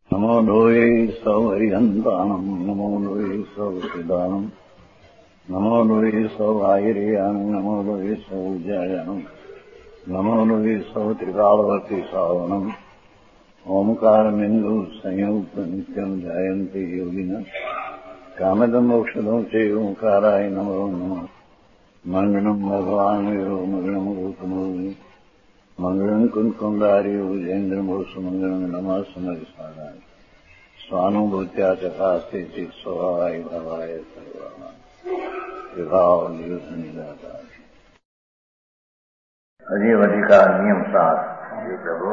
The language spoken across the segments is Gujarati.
नमो लोये सौहरिहन्ताणम् नमो लोये सौसिदानम् नमो लोये सौभागिर्यानम् नमो लोये सौजायानम् नमो लोये सौत्रिकालवती सावनम् ओंकारमिन्दु संयुक्त नित्यम् जायन्ते योगिनः कामदम् औषधम् च ओंकाराय नमो नमः मङ्गलम् भगवान् वीरो मङ्गलम् गौतमोऽग्नि मङ्गलम् कुन्कुण्डारि उजेन्द्रमोसुमङ्गलम् नमः समरिसाराय स्वानुभूत्या चकास्ते चित् स्वभावाय भवाय सर्वाः विभाव नियुद्ध अजीवधि का नियम 7 प्रभु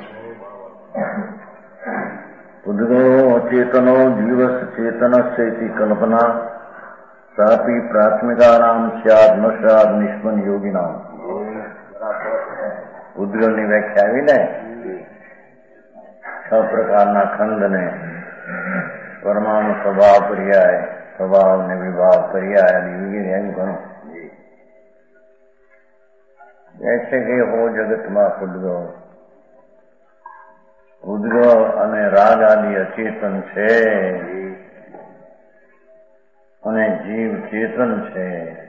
उद्गो चेतनो जीवस चेतनस्य इति कल्पना सापि प्राथमिकानां स्यात् न स्यात् निष्पन्न योगिनाम् ઉદ્ગલની વ્યાખ્યા આવી ને 6 પ્રકારના ખંડને પરમાણુ સ્વભાવ પર્યાય સ્વભાવ ને વિભાવ પર્યાય અને વગેરે એમ ઘણું એટલે કે હો જગતમાં ઉદ્ગલ અને રાગ આદિ અચેતન છે અને જીવ ચેતન છે.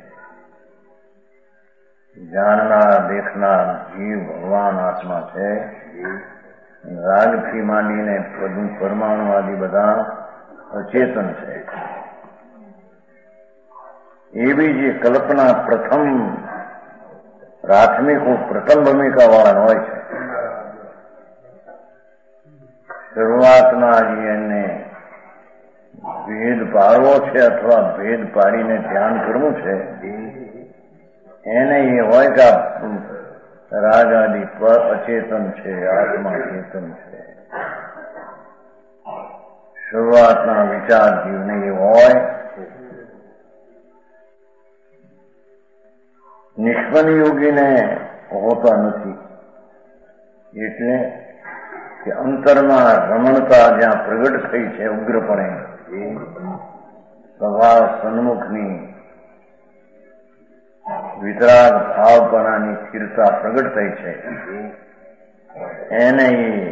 जाननार देखनार जीव भगवान आत्मा है. राग थी માંડીને परमाणु आदि બધા अचेतन है. એવી જે કલ્પના પ્રથમ પ્રાથમિક પ્રથમ ભૂમિકા વાળા હોય છે. શરૂઆતમાં જ એને ભેદ પાડવો છે અથવા ભેદ પાડીને ધ્યાન કરવું છે. એને એ હોય કે રાગ આદિ અચેતન છે, આત્મા ચેતન છે. શરૂઆતના વિચાર જીવને એ હોય. નિષ્પન્ન યોગીને હોતા નથી. એટલે કે અંતરમાં રમણતા જ્યાં પ્રગટ થઈ છે ઉગ્રપણે સ્વભાવ સન્મુખની વિતરાગ ભાવપણાની સ્થિરતા પ્રગટ થઈ છે એને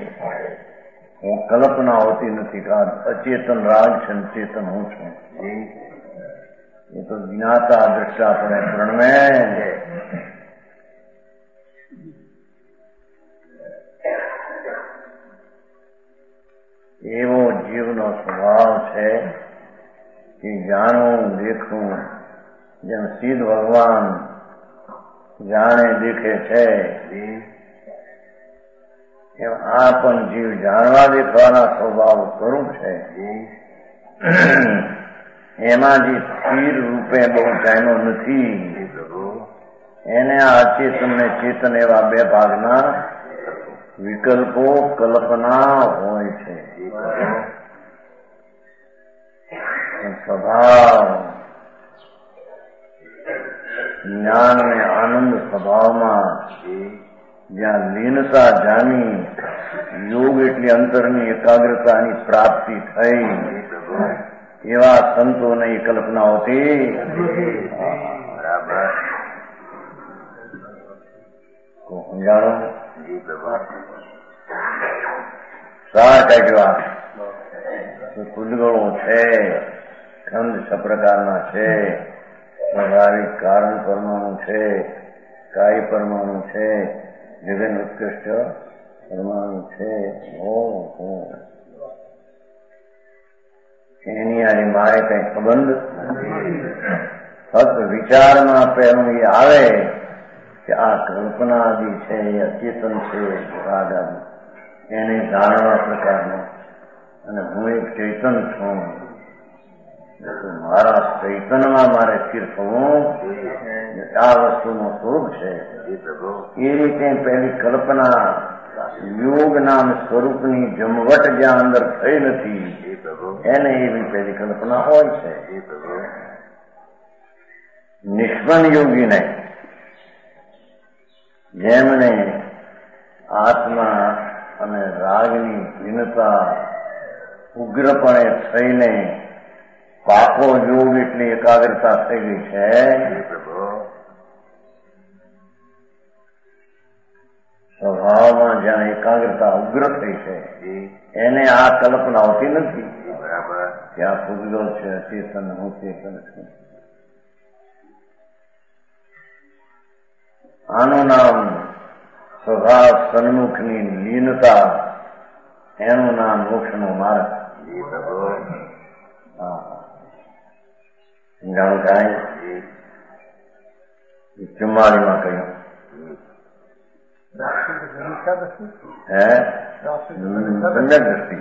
કલ્પના હોતી નથી કે અચેતન રાગ છે ચેતન હું છું. એ તો જ્ઞાતા દ્રષ્ટાપણે પ્રણમે. એવો જીવનો સ્વભાવ છે કે જાણવું દેખવું જેમ સિદ્ધ ભગવાન જાણે દેખે છે એમ આ પણ જીવ જાણવા દેખવાના સ્વભાવ સ્વરૂપ છે. એમાં જે સ્થિર રૂપે બહુ જાણ્યો નથી એને આ અચેતન ને ચેતન એવા બે ભાગના વિકલ્પો કલ્પના હોય છે. સ્વભાવ જ્ઞાન અને આનંદ સ્વભાવમાં જ્યાં લીનતા જામી યોગ એટલી અંતરની એકાગ્રતાની પ્રાપ્તિ થઈ એવા સંતોને એ કલ્પના હોતી. બરાબર સમજાણો સાર કાઢ્યા. ઉદ્ગળો છે, ખંડ 6 પ્રકારના છે. સ્વાભાવિક કારણ પરમાણુ છે, કાય પરમાણુ છે, જગન ઉત્કૃષ્ટ પરમાણુ છે. એની આની મારે કઈ સંબંધ ફક્ત વિચારમાં પહેલું એ આવે કે આ કલ્પના આદિ છે એ અચેતન છે રાગ આદિ એને જાણવા પ્રકારનો અને હું એક ચેતન છું. મારા ચૈતનમાં મારે સ્થિર થવું આ વસ્તુનું સ્વરૂપ છે. એ રીતે પહેલી કલ્પના યોગ નામ સ્વરૂપની જમવટ જ્યાં અંદર થઈ નથી એને એવી પહેલી કલ્પના હોય છે. નિષ્પન્ન યોગીને જેમને આત્મા અને રાગની ભિન્નતા ઉગ્રપણે થઈને પાકો યોગ એટલી એકાગ્રતા થઈ ગઈ છે સ્વભાવમાં જ્યાં એકાગ્રતા ઉગ્ર થઈ છે એને આ કલ્પના હોતી નથી. ત્યાં પૂતગલ છે, અચેતન હું ચેતન છું. આનું નામ સ્વભાવ સન્મુખની લીનતા, એનું નામ મોક્ષનો માર્ગ. જાણું કાંઈ 44માં કહ્યું સમ્યક દ્રષ્ટિ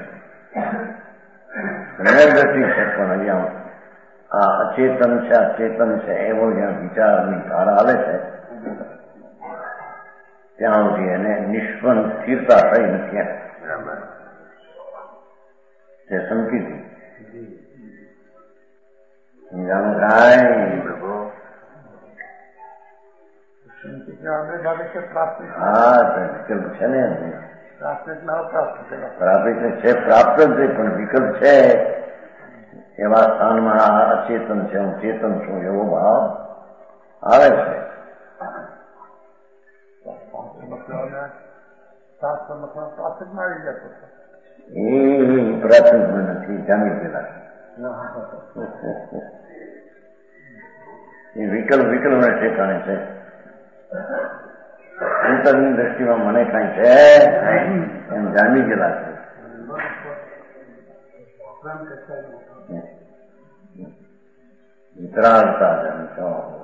છે, પણ અહીંયા આ અચેતન છે, આ ચેતન છે એવો જ્યાં વિચારની ધારા હાલે છે ત્યાં સુધી એને નિષ્પન્ન સ્થિરતા થઈ નથી. તે સંકિતી સમજાનું કાંઈ હા વિકલ્પ છે ને, પ્રાપિત છે, પ્રાપ્ત જ પણ વિકલ્પ છે. એવા સ્થાનમાં આ અચેતન છે, હું ચેતન છું એવો ભાવ આવે છે. એ પ્રાથમિક નથી, જામી ગયેલા એ વિકલ્પ ને ઠેકાણે છે. અંતરની દ્રષ્ટિમાં મને કઈ છે એમ જામી ગયેલા છે. વિતરાગતા જાણશો,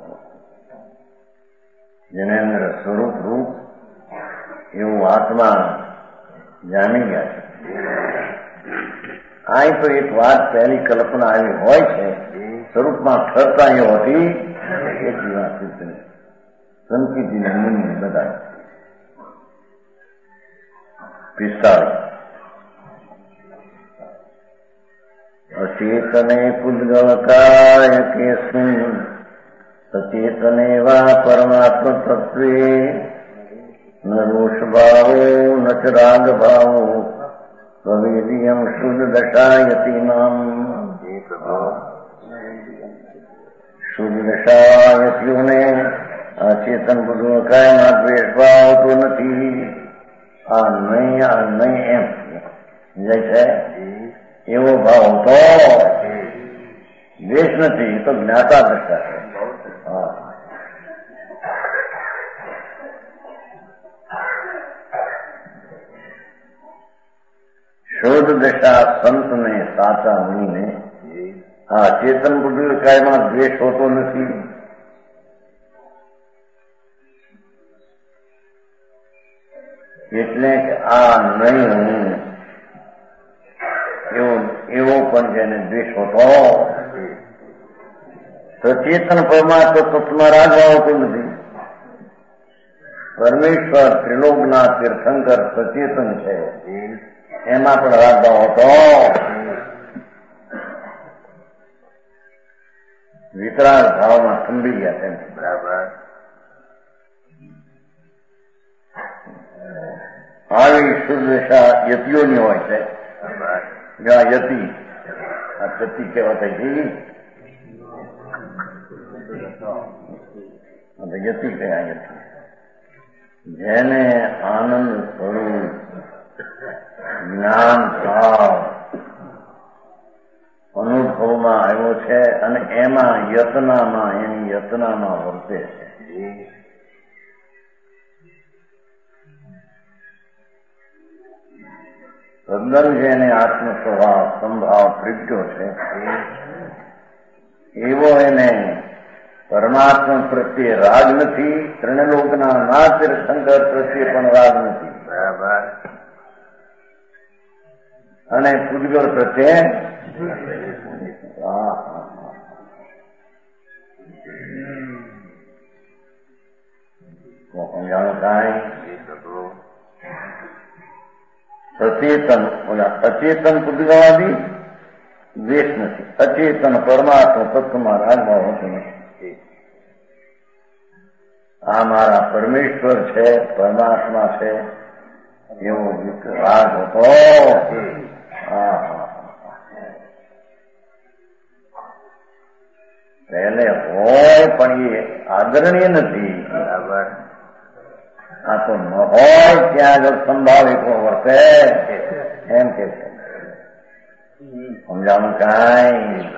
જેને અંદર સ્વરૂપ રૂપ એવું આત્મા જામી ગયા છે. અહીં તો એક વાત પહેલી કલ્પના આવી હોય છે, સ્વરૂપમાં ઠરતા એ હોતી એક વાત સંકિતને મુનિ બધા 45 અચેતને પુદ્ગલકાય કેસ્મિન સચેતને વા પરમાત્મ તત્વે ન રોષ ભાવો ન ચ રાગ ભાવો સ્વવેદિયમ શુદ્ધ દશાયતીનામ. શુદ્ધ દશાયતીઓને અચેતન પુદ્ગલકાયમાં દ્વેષ ભાવ આવતો નથી. આ નહીં એમ સમજાય છે. એવો ભાવ તો દ્વેષ નથી, એ તો જ્ઞાતા દશા છે. શોધ દશા સંતને, સાચા મુનિને આ ચેતન પુદ્ગલકાયમાં દ્વેષ હોતો નથી. એટલે કે આ નહીં એવો પણ જેને દ્વેષ હોતો, સચેતન પરમાત્મા તત્વમાં રાગ આવતો નથી. પરમેશ્વર ત્રિલોકના તીર્થંકર સચેતન છે, એમાં પણ રાગ ભાવ હતો. વિતરાગ ભાવમાં થંભી ગયા છે. બરાબર. આવી શુદ્ધ દશા યતિઓની હોય છે. જ્યાં યતિ આ ચતિ કહેવાતા જેવી યતિ કયા યતિ જેને આનંદ સ્વરૂપ જ્ઞાન ભાવ અનુભવમાં આવ્યો છે અને એમાં એની યતનામાં વર્તે છે. તદ્દન જેને આત્મ સ્વભાવ સંભાવ પ્રગટ્યો છે એવો એને પરમાત્મા પ્રત્યે રાગ નથી. ત્રણલોકના ના તીર્થંકર પ્રત્યે પણ રાગ નથી. બરાબર. અને પૂજગલ પ્રત્યે સમજાણો કાંઈ સચેતન અચેતન પૂજગવાદી દ્વેષ નથી. અચેતન પરમાત્મા તત્વમાં રાગભાવ હોતો નથી. આ મારા પરમેશ્વર છે, પરમાત્મા છે એવો રાગ હતો. પહેલે હોય પણ એ આદરણીય નથી. બરાબર. આ તો ન હોય ત્યાં આગળ સંભાવ એકલો વર્તે એમ કે છે. સમજાણું કાંઈ?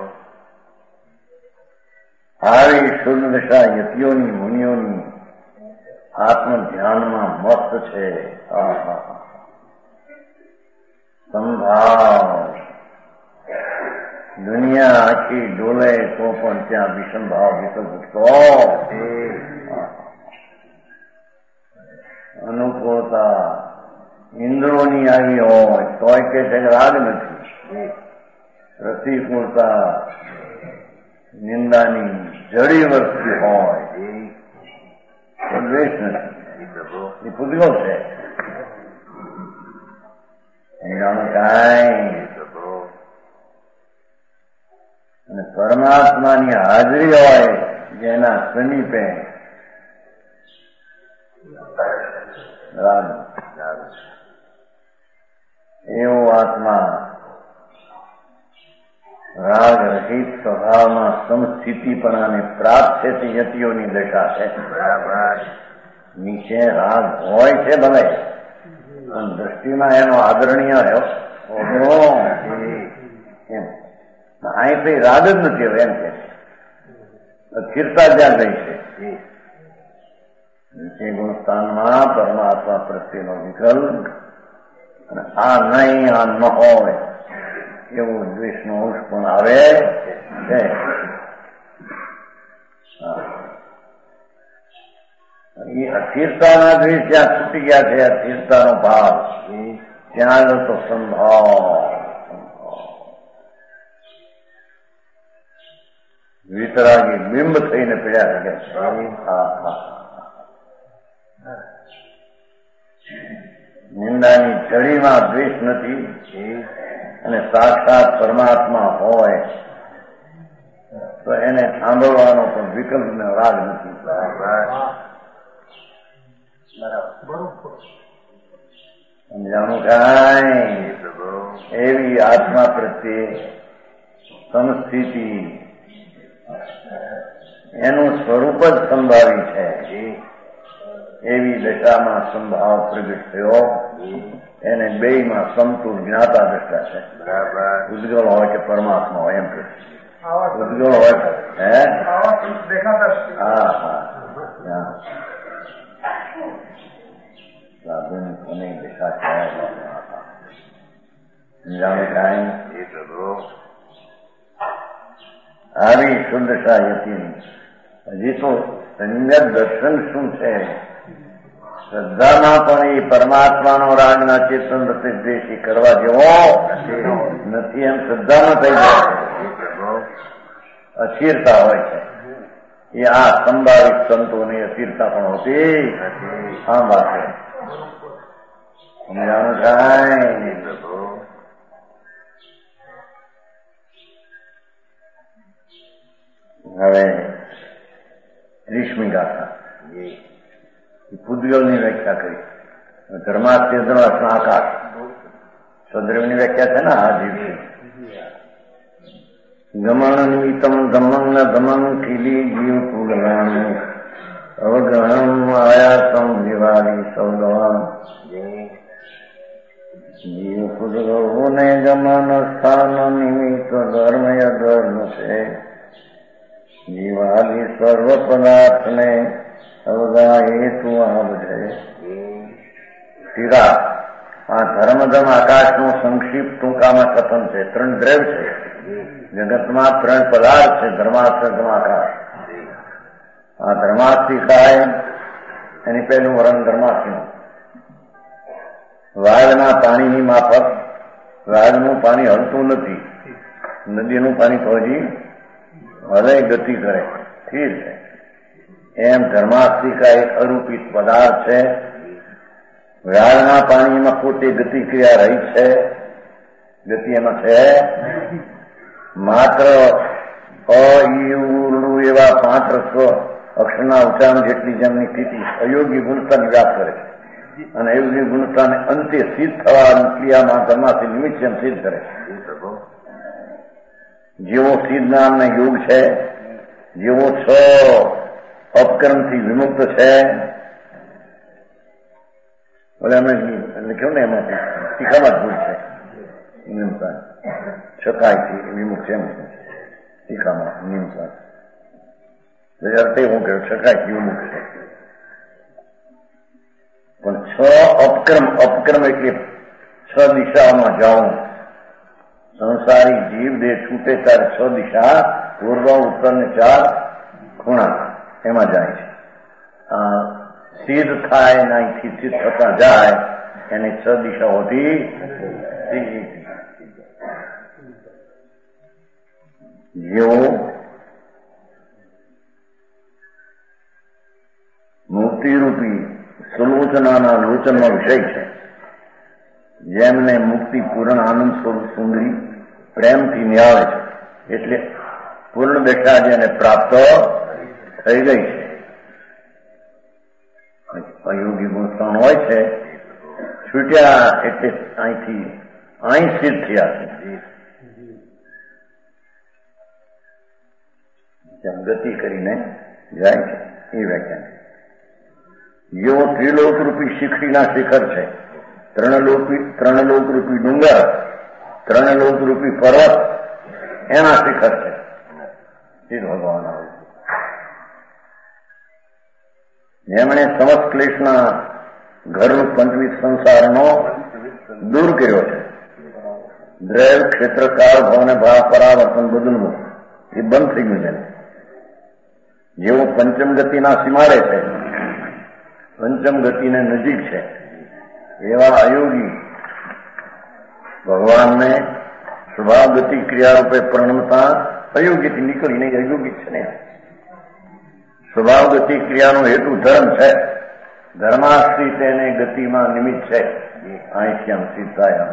આવી શુદ્ધ દશા યતિઓની મુનિઓની આત્મ ધ્યાનમાં મસ્ત છે. સંભાવ દુનિયા આખી ડોલે તો પણ ત્યાં વિષમ ભાવ વિકલ્પતો અનુકૂળતા ઇન્દ્રોની આવી હોય તોય કે છે રાગ નથી. પ્રતિકૂળતા નિંદાની જડી વસ્તી હોય તો દ્વેષ નથી. એ પૂતગલ છે. જાણું કાંઈ? અને પરમાત્માની હાજરી હોય જેના સમીપે એવો આત્મા રાગ રહિત સ્વભાવમાં સમસ્થિતિપણાને પ્રાપ્ત છે. તે યતિઓની દશા છે. નીચે રાગ હોય છે ભલે, પણ દ્રષ્ટિમાં એનો આદરણીય રહ્યો એમ. અહીંથી રાગ જ નથી હવે એમ કે સ્થિરતા જ્યાં ગઈ છે. નીચે ગુણસ્થાનમાં પરમાત્મા પ્રત્યેનો વિકલ્પ અને આ નહીં આ ન હોય એવો દ્વેષનો અંશ પણ આવે છે. એ અસ્થિરતાના દ્વેષ જ્યાં છૂટી ગયા છે, અસ્થિરતાનો ભાવ ત્યાં આગળ તો સંભાવ વિતરાગી બિંબ થઈને પીડ્યા છે. નિંદાની જડીમાં દ્વેષ નથી અને સાક્ષાત પરમાત્મા હોય તો એને સાંભળવાનો પણ વિકલ્પ ને રાગ નથી. સમજાણું કાંઈ? એવી આત્મા પ્રત્યે સમસ્થિતિ એનું સ્વરૂપ જ સંભાવી છે. એવી દશામાં સંભાવ પ્રગટ થયો. એને બેયમાં સમતુલ જ્ઞાતા દશા છે. ઉદ્ગલ હોય કે પરમાત્મા હોય એમ કે ઉદ્ગલ હોય હે હા અને દશા છે. સમજાવે કાંઈ? આવી શુદ્ધશા યતિની હજી તો સંયત દર્શન શું છે? શ્રદ્ધામાં પણ એ પરમાત્માનો રાગના ચેતન દ્વેષી કરવા જેવો નથી એમ શ્રદ્ધામાં થઈ જાય છે. અસ્થિરતા હોય છે. એ આ સંભાવિત સંતોની અસ્થિરતા પણ હોતી આ વાત છે. સમજાણું કાંઈ? હવે ત્રીસમી ગાથા પૂતગલની વ્યાખ્યા કરી. ધર્માસ્ય ધર્માસ્મ આકાશ સદ્રવની વ્યાખ્યા છે ને આ દિવસે ગમન નિમિત્તમ ગમન ગમન ખીલી જીવ પૂગલાન અવગ્રહણ આયાસમ દિવાળી સૌદવાન જીવ પૂગલોને ગમન સ્થાન નિમિત્ત ધર્મય ધર્મ છે. જીવાદિ સર્વ પદાર્થને અવગા હેતુ આ બધે ટીકા. આ ધર્મધમ આકાશનું સંક્ષિપ્ત ટૂંકામાં કથન છે. 3 દ્રવ્ય છે જગતમાં, 3 પદાર્થ છે ધર્માસ્ત્ર આકાશ. આ ધર્માસ્તી થાય એની પહેલું વર્ણન ધર્માસ્તીનું. વાઘના પાણીની માફક વાઘનું પાણી હલતું નથી. નદીનું પાણી તો હજી હલે ગતિ કરે સ્થિર છે. એમ ધર્માસ્તિકા એક અરૂપિત પદાર્થ છે. વ્યાળના પાણીમાં પોતે ગતિક્રિયા રહી છે. ગતિ એમાં છે માત્ર એવા 5 અક્ષરના ઉચ્ચારણ જેટલી જેમની સ્થિતિ અયોગ્ય ગુણતાની વ્યાપ કરે છે અને અયોગ્ય ગુણતાને અંતે સિદ્ધ થવાની ક્રિયામાં ધર્માસ્તી નિમિત્ત એમ સિદ્ધ કરે છે. જેવો સિદ્ધ નામને યોગ છે, જેવો 6 અપકર્મથી વિમુક્ત છે, ઓલે અમે લખ્યું ને એમાંથી ટીકામાં જ ભૂલ છે નિયમસાર છકાયથી વિમુખ છે એમ ટીકામાં નિયમસાર અર્થે હું કહ્યું છકાયથી વિમુખ છે પણ 6 અપક્રમ એટલે 6 દિશાઓમાં જાઉં. સંસારી જીવ દેહ છૂટે ત્યારે 6 દિશા પૂર્વ ઉત્તર ને 4 ખૂણા એમાં જાય છે. સિદ્ધ થાય ને અહીંથી સિદ્ધ થતા જાય એને 6 દિશાઓથી જેવો મુક્તિરૂપી સુલોચનાના લોચનનો વિષય છે. જેમને મુક્તિ પૂર્ણ આનંદ સ્વરૂપ સુંદરી પ્રેમથી નિહાળે છે એટલે પૂર્ણ દશા જેને પ્રાપ્ત થઈ ગઈ છે. અયોગી ગુણસ્થાન હોય છે છૂટ્યા એટલે અહીં સિદ્ધ થયા છે ગતિ કરીને જાય છે. એ વ્યાખ્યાન જેવો ત્રિલોકરૂપી શિખરીના શિખર છે. ત્રણલોકરૂપી ડુંગર, ત્રણલોકરૂપી પર્વત એના શિખર છે. સિદ્ધ ભગવાન આવે જેમણે સમસ્ત ક્લેશના ઘરનું પંચવિધ સંસારનો દૂર કર્યો છે. દ્રૈવ ક્ષેત્રકાળ ભાવને ભાવ પરાવર્તન બદલવું એ બંધ થઈ ગયું છે. જેવું પંચમ ગતિના સીમાડે છે, પંચમ ગતિને નજીક છે, એવા અયોગી ભગવાનને સ્વભાવ ગતિ ક્રિયારૂપે પ્રણમતા અયોગીથી નીકળીને અયોગી છે ને. સ્વભાવ ગતિ ક્રિયાનો હેતુ ધર્મ છે. ધર્માશ્રિત એને ગતિમાં નિમિત્ત છે. અહીંથી આમ સીધાય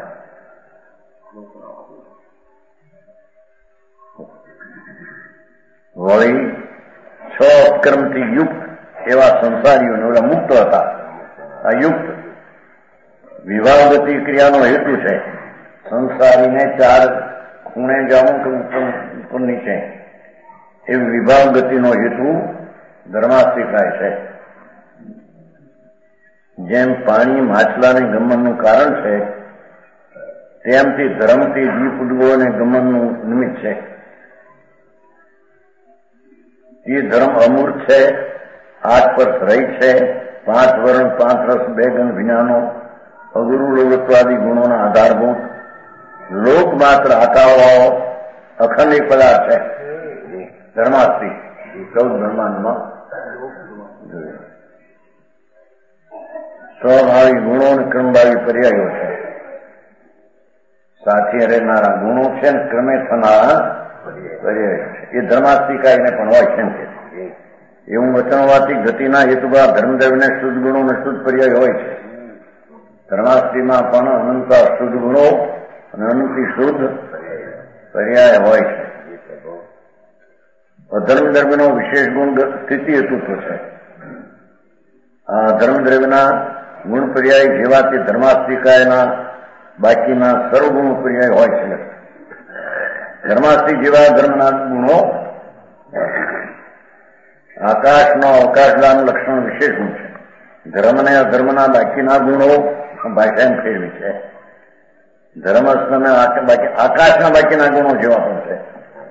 વળી 6 અપક્રમથી યુક્ત એવા સંસારીઓને ઓલા મુક્ત હતા. આ યુક્ત વિવાહ ગતિ ક્રિયાનો હેતુ છે. સંસારીને 4 ખૂણે જવું કે ઉપર નીચે એવી વિભાવ ગતિનો હેતુ ધર્માશ્રિતાય છે. જેમ પાણી માછલાને ગમનનું કારણ છે તેમથી ધર્મથી જીવ ઉદ્ભવોને ગમનનું નિમિત્ત છે. એ ધર્મ અમૂર્ત છે, 8 પર રહિત છે, 5 વર્ણ 5 રસ 2 ગણ વિનાનો અગુરુ લોગત્વાદી ગુણોના આધારભૂત લોક માત્ર આકાવાઓ અખંડિત પદાર્થ છે. ધર્માશ્રી 14 બ્રહ્માંડમાં સ્વભાવી ગુણો અને ક્રમભાવી પર્યાયો છે. સાથે રહેનારા ગુણો છે ને ક્રમે થનારા પર્યાયો છે. એ ધર્માસ્તિકાઈને પણ હોય છે કે એવું વચનવાતી ગતિના હેતુભાવ ધર્મદેવને શુદ્ધ ગુણો અને શુદ્ધ પર્યાય હોય છે. ધર્માસ્તિમાં પણ અનંત શુદ્ધ ગુણો અને અનંતી શુદ્ધ પર્યાય હોય છે. ધર્મદ્રવ્યનો વિશેષ ગુણ સ્થિતિ હેતુત્વ છે. આ ધર્મદ્રવ્યના ગુણ પર્યાય જેવા તે ધર્માસ્તિકાયના બાકીના સર્વગુણ પર્યાય હોય છે. ધર્માસ્તિક જેવા ધર્મના ગુણો આકાશનો અવકાશલાનું લક્ષણ વિશેષ ગુણ છે. ધર્મને અધર્મના બાકીના ગુણો ભાષા એમ ફેરવી છે. ધર્મસ્થને આકાશના બાકીના ગુણો જેવા પણ છે.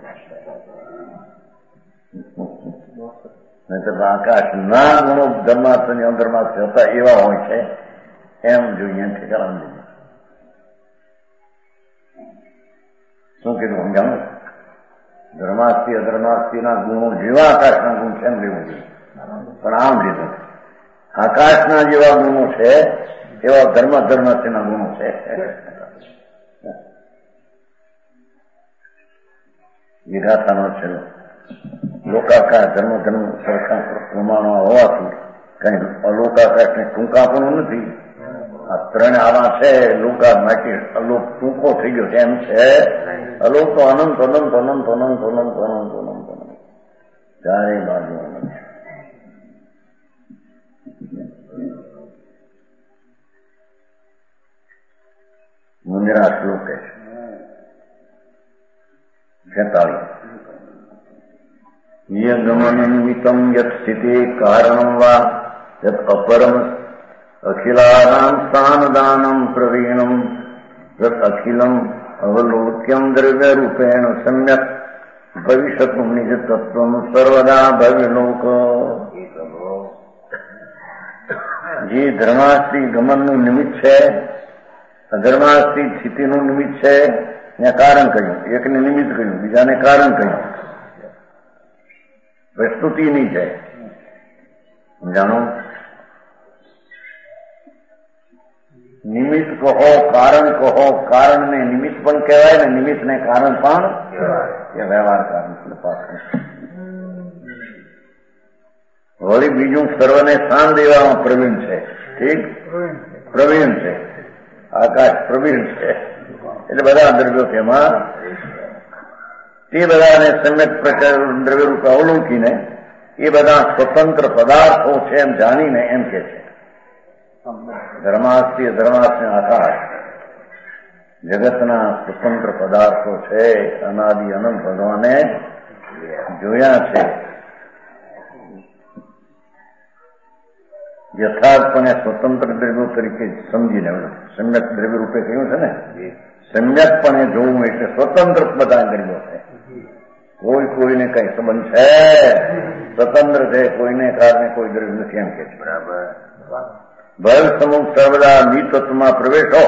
આકાશના ગુણો ધર્માસ્થ અને અધર્માસ્થ હતા એવા હોય છે એમ જોઈએ ઠેકાણા. શું કીધું સમજાવું? ધર્માસ્થી અધર્માસ્થીના ગુણો જેવા આકાશના ગુણ છે એમ લેવું જોઈએ. પણ આમ લીધું આકાશના જેવા ગુણો છે એવા ધર્માસ્થીના ગુણો છે. વિઘાતાનો છે. લોકાકાશ ધર્મ સરખા પ્રમાણો હોવાથી કઈ અલોકાકાશને ટૂંકાપણું નથી. આ 3 આવા છે. લોકા માટે અલોક ટૂંકો થઈ ગયો છે એમ છે. અલોક તો અનંત અનંત અનંત અનંત અનંત અનંત અનંત અનંત ચારે બાજુ અનંત. મુંદરા શ્લોક છે 46. યગમનિમિત્તમ યત સ્થિતે કારણમ વા યત અપરમ અખિલાનામ સ્થાનદાનમ પ્રવીણમ તત અખિલમ અવલોક્યમ દ્રવ્ય રૂપેણ સમ્યક ભવિષ્યતું નિજ તત્વમ સર્વદા ભવ્યલોક. જે ધર્માસ્તી ગમનનું નિમિત્ત છે, અધર્માસ્તી સ્થિતિનું નિમિત્ત છે, ને કારણ કહ્યું. એકને નિમિત્ત કહ્યું, બીજાને કારણ કહ્યું. પ્રસ્તુતિ નહીં છે. જાણો, નિમિત્ત કહો, કારણ કહો. કારણને નિમિત્ત પણ કહેવાય ને નિમિત્તને કારણ પણ એ વ્યવહાર કારણ. વળી બીજું સર્વને સ્થાન દેવામાં પ્રવીણ છે. ઠીક, પ્રવીણ છે. આકાશ પ્રવીણ છે. એટલે બધા દ્રવ્યો તેમાં તે બધાને સમ્યક પ્રકાર દ્રવ્ય રૂપ અવલોકીને એ બધા સ્વતંત્ર પદાર્થો છે એમ જાણીને એમ કે છે ધર્માસ્તી અધર્માસ્તી આકાશ જગતના સ્વતંત્ર પદાર્થો છે. અનાદિ અનંત ભગવાને જોયા છે. યથાર્થપણે સ્વતંત્ર દ્રવ્યો તરીકે સમજીને સમ્યક દ્રવ્ય રૂપે કહ્યું છે ને, સમ્યકપણે જોવું એટલે સ્વતંત્ર બધા દ્રવ્યો છે. કોઈ કોઈને કઈ સંબંધ છે, સ્વતંત્ર છે, કોઈને કારણે કોઈ દ્રવ્ય નથી એમ કે છે. બરાબર. ભય સમૂહ સર્વદા નિતત્વમાં પ્રવેશો.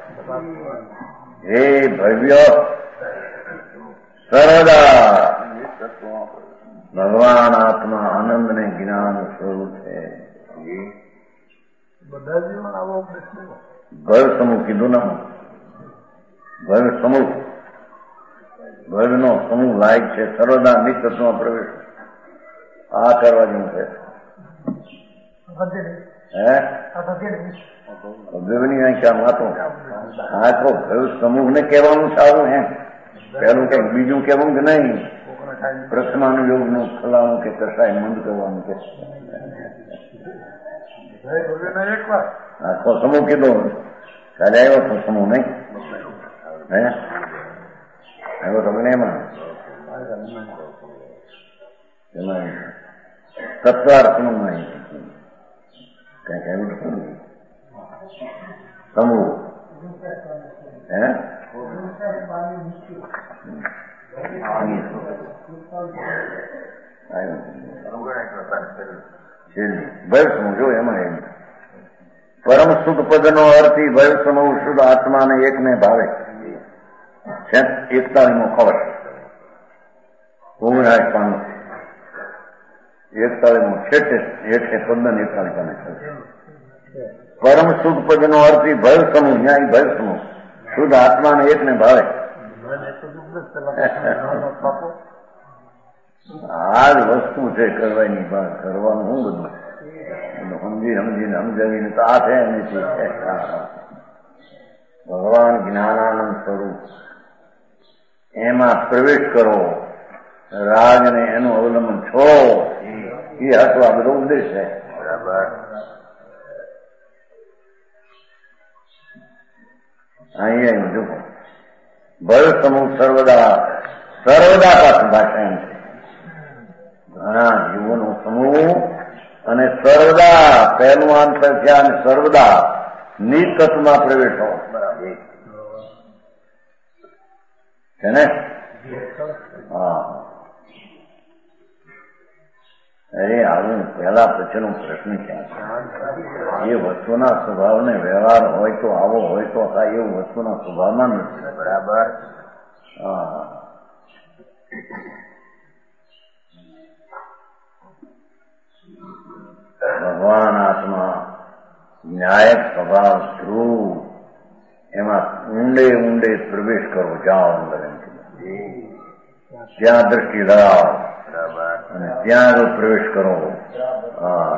હે ભવ્ય સર્વદા ભગવાન આત્મા આનંદ ને જ્ઞાન સ્વરૂપ છે. ભય સમૂહ કીધું ના, ભય સમૂહ ભયનો સમૂહ લાયક છે. સર્વદા નિતત્વમાં પ્રવેશ આ કરવા જેવું છે. ભયની આંખ્યામાં તો આ તો ભય સમૂહ ને કહેવાનું સારું એમ. પેલું કઈક બીજું કેવું કે નહીં, પ્રશ્નાનુયોગ નું ફલાણું કે કસાય મંદ કરવાનું કે આખો સમૂહ કીધો. કાલે આવ્યો તો સમૂહ નહીં આવ્યો તમને એમાં તત્વાર્થનું નહીં કઈક આવ્યું હતું સમૂહ ભય સમૂહ જો એમાં એમ પરમ શુદ્ધ પદ નો અર્થ ભય સમૂહ શુદ્ધ આત્માને એકને ભાવે. 41મો ખબર 41મો છેટે પદન 41 પરમ શુદ્ધ પદ નો અર્થ ભય સમૂહ. ન્યાય ભય સમૂહ શુદ્ધ આત્માને એકને ભાવે. આ જ વસ્તુ છે કરવાની વાત. કરવાનું હું બધું સમજીને સમજાવીને તો આ છે નથી. ભગવાન જ્ઞાનાનંદ સ્વરૂપ એમાં પ્રવેશ કરો. રાજને એનું અવલંબન છો એ હતો આ બધો ઉદ્દેશ છે. બરાબર. અહીંયા જો ભય સમૂહ સર્વદા પાછું ભાષા એમ છે. ઘણા જીવોનો સમૂહ અને સર્વદા પહેલું આંતર થયા અને સર્વદા નિતત્વમાં પ્રવેશો. બરાબર છે ને? હા. અરે આવું પહેલા પછીનો પ્રશ્ન ક્યાં છે? એ વસ્તુના સ્વભાવને વ્યવહાર હોય તો આવો હોય તો એવું વસ્તુના સ્વભાવમાં નથી. બરાબર. હા. ભગવાન આત્મા ન્યાયક સ્વભાવ ધ્રુવ એમાં ઊંડે પ્રવેશ કરો. જાઓ અંદર ત્યાં દ્રષ્ટિ લગાવો અને ત્યાં આગળ પ્રવેશ કરો. હા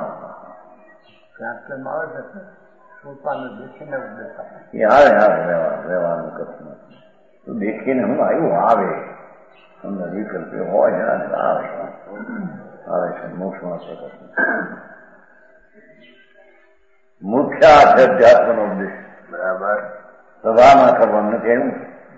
આવે વ્યવહારનું કશું નથી. તો દેખીને હું આવ્યું આવે અંદર વિકલ્પ હોય આવે છે. મોક્ષમાં મુખ્ય છે અધ્યાત્મનો ઉપદેશ. બરાબર. સભામાં કરવાનું નથી એમ.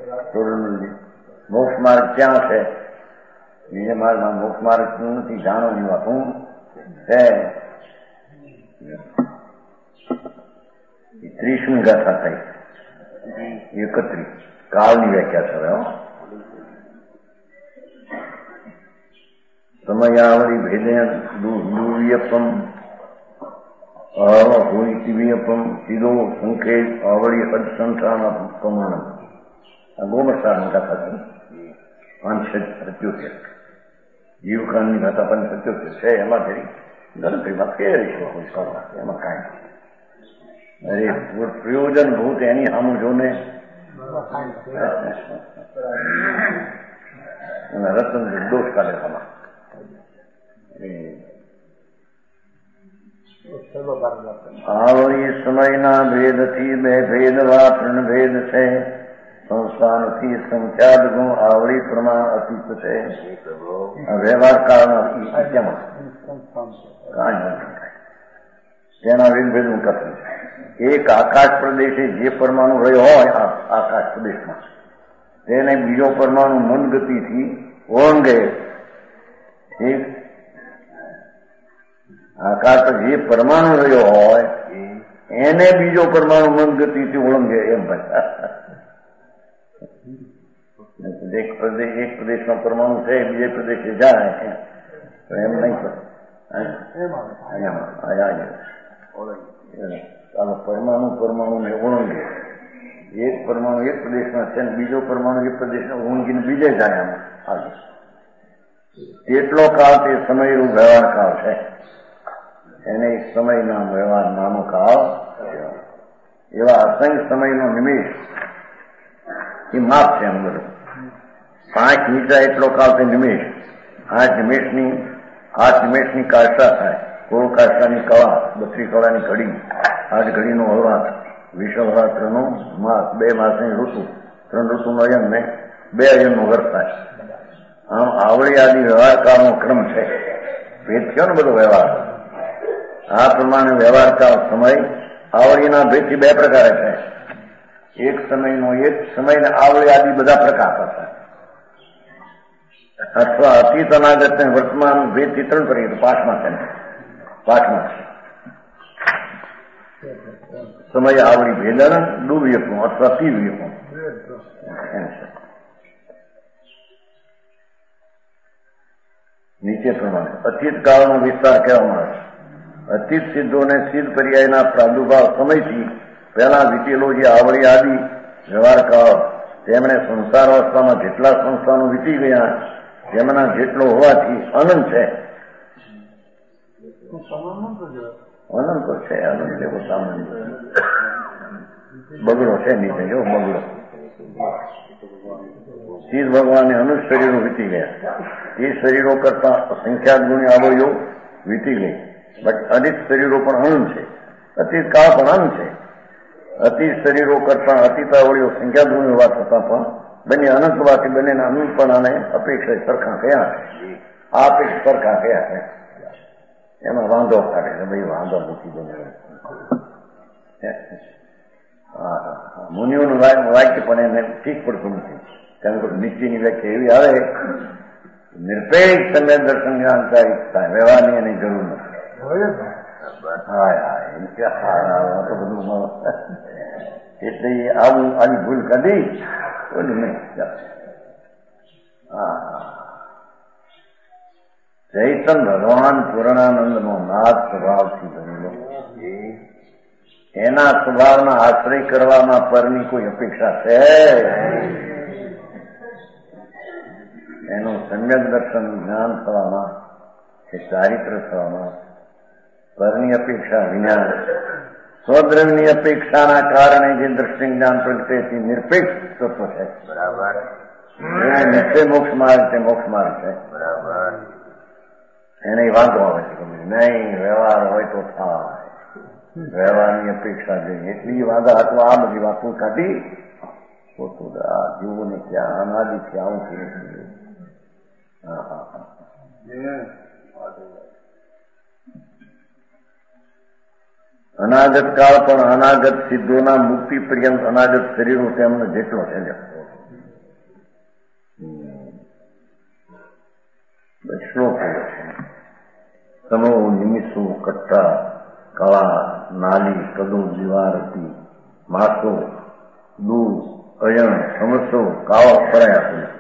મોક્ષ માર્ગ ક્યાં છે? બીજે માર્ગમાં મોક્ષ માર્ગ નથી. જાણવાની વાત હું છે. 30મી ગાથા થઈ 31 કાળની વ્યાખ્યા છે હવે સમયાવળી ભેદેન દુર્યપમ અહોઈતિવ્યપમ ચિરો સંકેત આવળી અડસંઠાન પ્રમાણ ગોમરસારની ગાથા છે 577 જીવકાળની ગાથા 577 છે. એમાં જરી ગણતરીમાં ફેર છે કોઈ કરવા એમાં કાંઈ અરે પ્રયોજન ભૂત એની સામું જોને રતન દોષ કાઢે આમાં આવળી સમયના ભેદથી બે ભેદવા ત્રણ ભેદ છે. સંસ્થાનથી સંખ્યાત ગુણ આવળી પ્રમાણ અતીત છે. વ્યવહાર કાળના તેના વેદભેદ નું કથન છે. એક આકાશ પ્રદેશે જે પરમાણુ રહ્યો હોય આકાશ પ્રદેશમાં તેને બીજો પરમાણુ મન ગતિથી ઓળંગે. આકાશ જે પરમાણુ રહ્યો હોય એને બીજો પરમાણુ મન ગતિથી ઓળંગે એમ એક પ્રદેશમાં પરમાણુ છે બીજે પ્રદેશે જાય તો એમ નહીં ચાલો પરમાણુને ઓળંગે. એક પરમાણુ એક પ્રદેશમાં છે ને બીજો પરમાણુ એક પ્રદેશને ઓળંગીને બીજે જાય આમાં આગળ. એટલો કાળ તે સમયનું વ્યવહાર કાળ છે. એને સમયના વ્યવહાર નાનો કાળ. એવા અસંખ્ય સમયનો નિમેષ એ માપ છે. એમ બધું 5 મીટર એટલો કાળ તે નિમેષ. 8 નિમેષની કાળસા થાય. કોળ કાળસાની કળા 32 કળાની ઘડી 8 ઘડીનો અવરાત વિશ્વરાત્રનો માસ 2 માસની ઋતુ 3 ઋતુનો અયન ને 2 અયનનો વર્ષ થાય. આમ આવળી આદિ વ્યવહાર કાળનો ક્રમ છે. ભેદ થયો ને બધો વ્યવહાર. આ પ્રમાણે વ્યવહાર કાળ સમય આવળીના ભેદથી 2 પ્રકારે છે. એક સમયને આવળી આદિ બધા પ્રકાર થશે અથવા અતીત અનાગત ને વર્તમાન ભેદથી 3 કરીએ તો 5માં છે. 5માં સમય આવળી ભેદન દુર્વ્યપું અથવા તીવ્યપું નીચે પ્રમાણે અતીત કાળનો વિસ્તાર કહેવામાં આવે છે. અતીત સિદ્ધોને સિદ્ધ પર્યાયના પ્રાદુર્ભાવ સમયથી પહેલા વીતેલો જે આવળી આદિ વ્યવહાર કાળ તેમણે સંસાર અવસ્થામાં જેટલા સંસ્થાનો વીતી ગયા જેમના જેટલો હોવાથી અનંત છે. અનંત તો છે. અનંત એવો સામાન્ય બગડો છે નીચે જો બગડો. સિદ્ધ ભગવાને અનુજ શરીરો વીતી ગયા. એ શરીરો કરતા સંખ્યાત ગુણી આવળીઓ વીતી ગઈ. બટ અધિક શરીરો પણ અનંત છે. અતીત કાળ પણ અનંત છે. અતિત શરીરો કરતા અતીત આવળીઓ સંખ્યાત ગુણી હોવા છતાં પણ બંને અનંત હોવાથી બંનેના અનંતપણાને અપેક્ષા સરખા કયા છે. આ અપેક્ષા સરખા કયા છે એમાં વાંધો કાઢે છે. ભાઈ વાંધો મૂકી દે. મુનિઓનું વાક્ય પણ એને ઠીક પડતું નથી. કારણ કે નીચેની વ્યાખ્યા એવી આવે નિરપેક્ષ તમે દર્શન જ્ઞાન થાય વ્યવહારની એની જરૂર નથી. તો બધું એટલે આવું આવી ભૂલ કાઢી બોલું નહીં. ચૈતન ભગવાન પૂર્ણાનંદનો નાથ સ્વભાવથી બનેલો. એના સ્વભાવના આશ્રય કરવામાં પરની કોઈ અપેક્ષા છે? એનું સમ્યક દર્શન જ્ઞાન થવામાં કે ચારિત્ર થવામાં પરની અપેક્ષા વિના સ્વદ્રવ્યની અપેક્ષાના કારણે જે દ્રષ્ટિ જ્ઞાન પ્રગટેથી નિરપેક્ષ તત્વ છે. બરાબર. નિશ્ચય મોક્ષ માર્ગ છે. મોક્ષ માર્ગ છે. બરાબર. એને વાંધો આવે છે નહીં વ્યવહાર હોય તો થાય. વ્યવહારની અપેક્ષા જોઈએ એટલી વાંધા અથવા આ બધી વાતો કાઢી પોતું આ જીવોને ક્યાં અનાદિથી આવું છે. અનાગત કાળ પણ અનાગત સિદ્ધોના મુક્તિ પર્યંત અનાગત શરીરો તેમને જેટલો છે. શ્લોક સમો નિમિષો કટ્ટા કળા, નાલી, કદુ, દીવારતી, માસો, દૂધ, અયણ, સમસો, કાળો ફરાયા પૂરા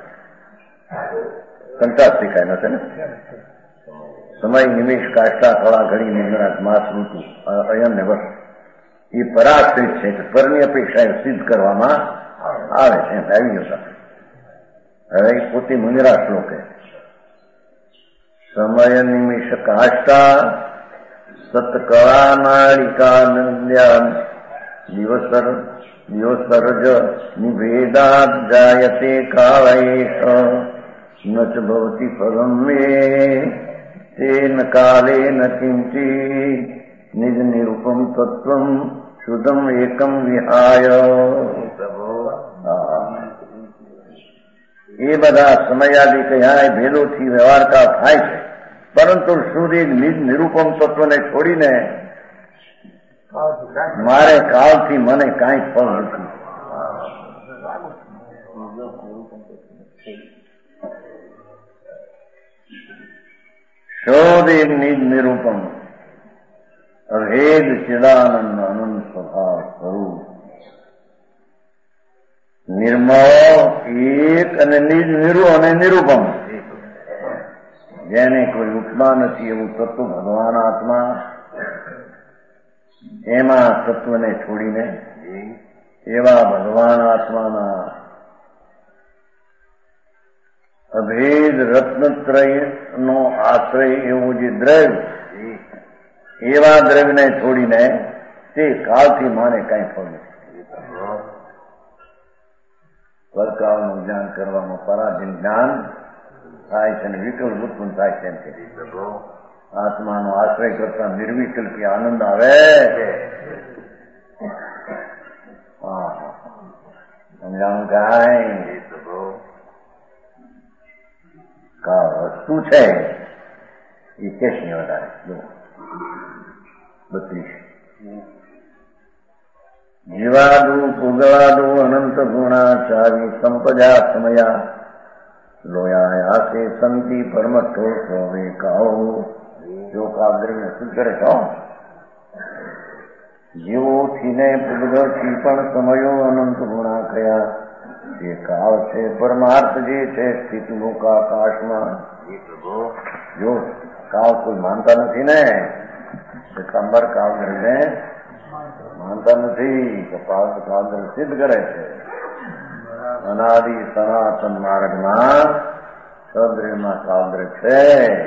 કંટાસ શીખાય નથી ને. સમય, નિમેષ, કાષ્ટા, કળા, ઘડી, નિંદ્રાત, માસ, ઋતુ, અયન ને વસ્તુ એ પરાશ્રિત છે કે પરની અપેક્ષા સિદ્ધ કરવામાં આવે છે. આવી ગયો સાથે હવે પોતે મુનિરા શ્લોકે સમય નિમિષ કાષ્ટા સતકળા નાળિકા નંદ્યા દિવસરજ નિભેદાત જાયતે કાળેશ ન ચ ભવતિ ફલમ મે તેન કાલેન કિંચિત નિજ નિરૂપમ તત્વમ શુદ્ધમ એકમ વિહાય. એ બધા સમયાદિ કયા ભેદોથી વ્યવહારતા થાય છે, પરંતુ શુદ્ધ એક નિજ નિરૂપમ તત્વને છોડીને મારે કાળથી મને કાંઈ ફળ નથી. શોધ એક નિજ નિરૂપમ અભેદ ચિદાનંદ અનંત સ્વભાવ સ્વરૂપ નિર્મળ એક અને નિજ નિરુ અને નિરૂપમ, જેને કોઈ ઉપમા નથી એવું તત્વ ભગવાન આત્મા. એમાં તત્વને છોડીને એવા ભગવાન આત્માના અભેદ રત્નત્રય નો આશ્રય એવું જે દ્રવ્ય, એવા દ્રવ્યને છોડીને તે કાળથી માને કઈ ફળ નથી. પરકાળનું જ્ઞાન કરવામાં પરાધીન જ્ઞાન થાય છે અને વિકલ્પ ઉત્પન્ન થાય છે. આત્માનો આશ્રય કરતા નિર્વિકલ્પી આનંદ આવે છે. સમજાણું કાંઈ વસ્તુ છે એ કેશની વધારે 32 જીવાદુ પુગળાદુ અનંત ગુણાચારી સંપદા સમયા લોયાયાસે સંતિ પરમઠો સ્વવે કાળો. જો કાવ્યને શું કરે છો? જીવોથી ને પુગળથી પણ સમયો અનંત ગુણા કયા. જે કાળ છે પરમાર્થ જે છે સ્થિત લોકાકાશમાં. જો કાળ કોઈ માનતા નથી ને, પિતાંબર કાળને માનતા નથી. કાળ સિદ્ધ કરે છે. અનાદિ સનાતન માર્ગમાં સદ્રેમાં કાળ છે.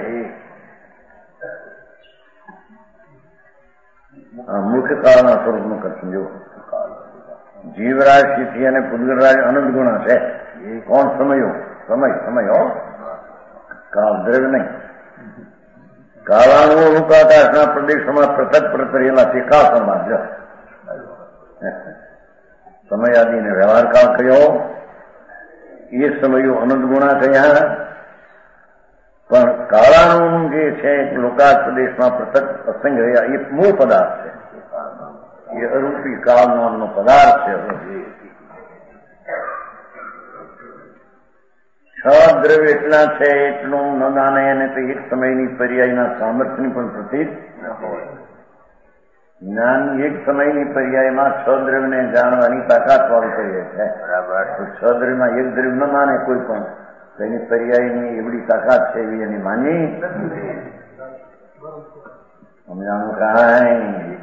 મુખ્ય કાળના સ્વરૂપનું કરશું. જો જીવરાશિથી અને પુદ્ગલરાજ અનંત ગુણા છે. કોણ? સમયો. સમય કાળ દ્રવ્ય નહીં. કાળાણુઓ લોકાકાશના પ્રદેશોમાં પૃથક પ્રતરેલા તે કાળ સમાજ. સમય આદિને વ્યવહાર કાળ કયો. એ સમયો અનંત ગુણા કયા. પણ કાળાણુ જે છે લોકાશ પ્રદેશમાં પૃથક અસંગ રહ્યા એ મૂળ પદાર્થ છે. એ અરૂપી કાળ નામનો પદાર્થ છે. 6 દ્રવ્ય એટલા છે એટલું ન જાણે અને તે એક સમયની પર્યાયના સામર્થ્યની પણ પ્રતીક જ્ઞાન એક સમયની પર્યાયમાં 6 દ્રવ્યને જાણવાની તાકાત વાળું કરીએ છે. બરાબર. તો 6 દ્રવ્યમાં એક દ્રવ્ય ન માને કોઈ પણ, તેની પર્યાયની એવડી તાકાત છે એવી એની માની સમજાણું કાંઈ.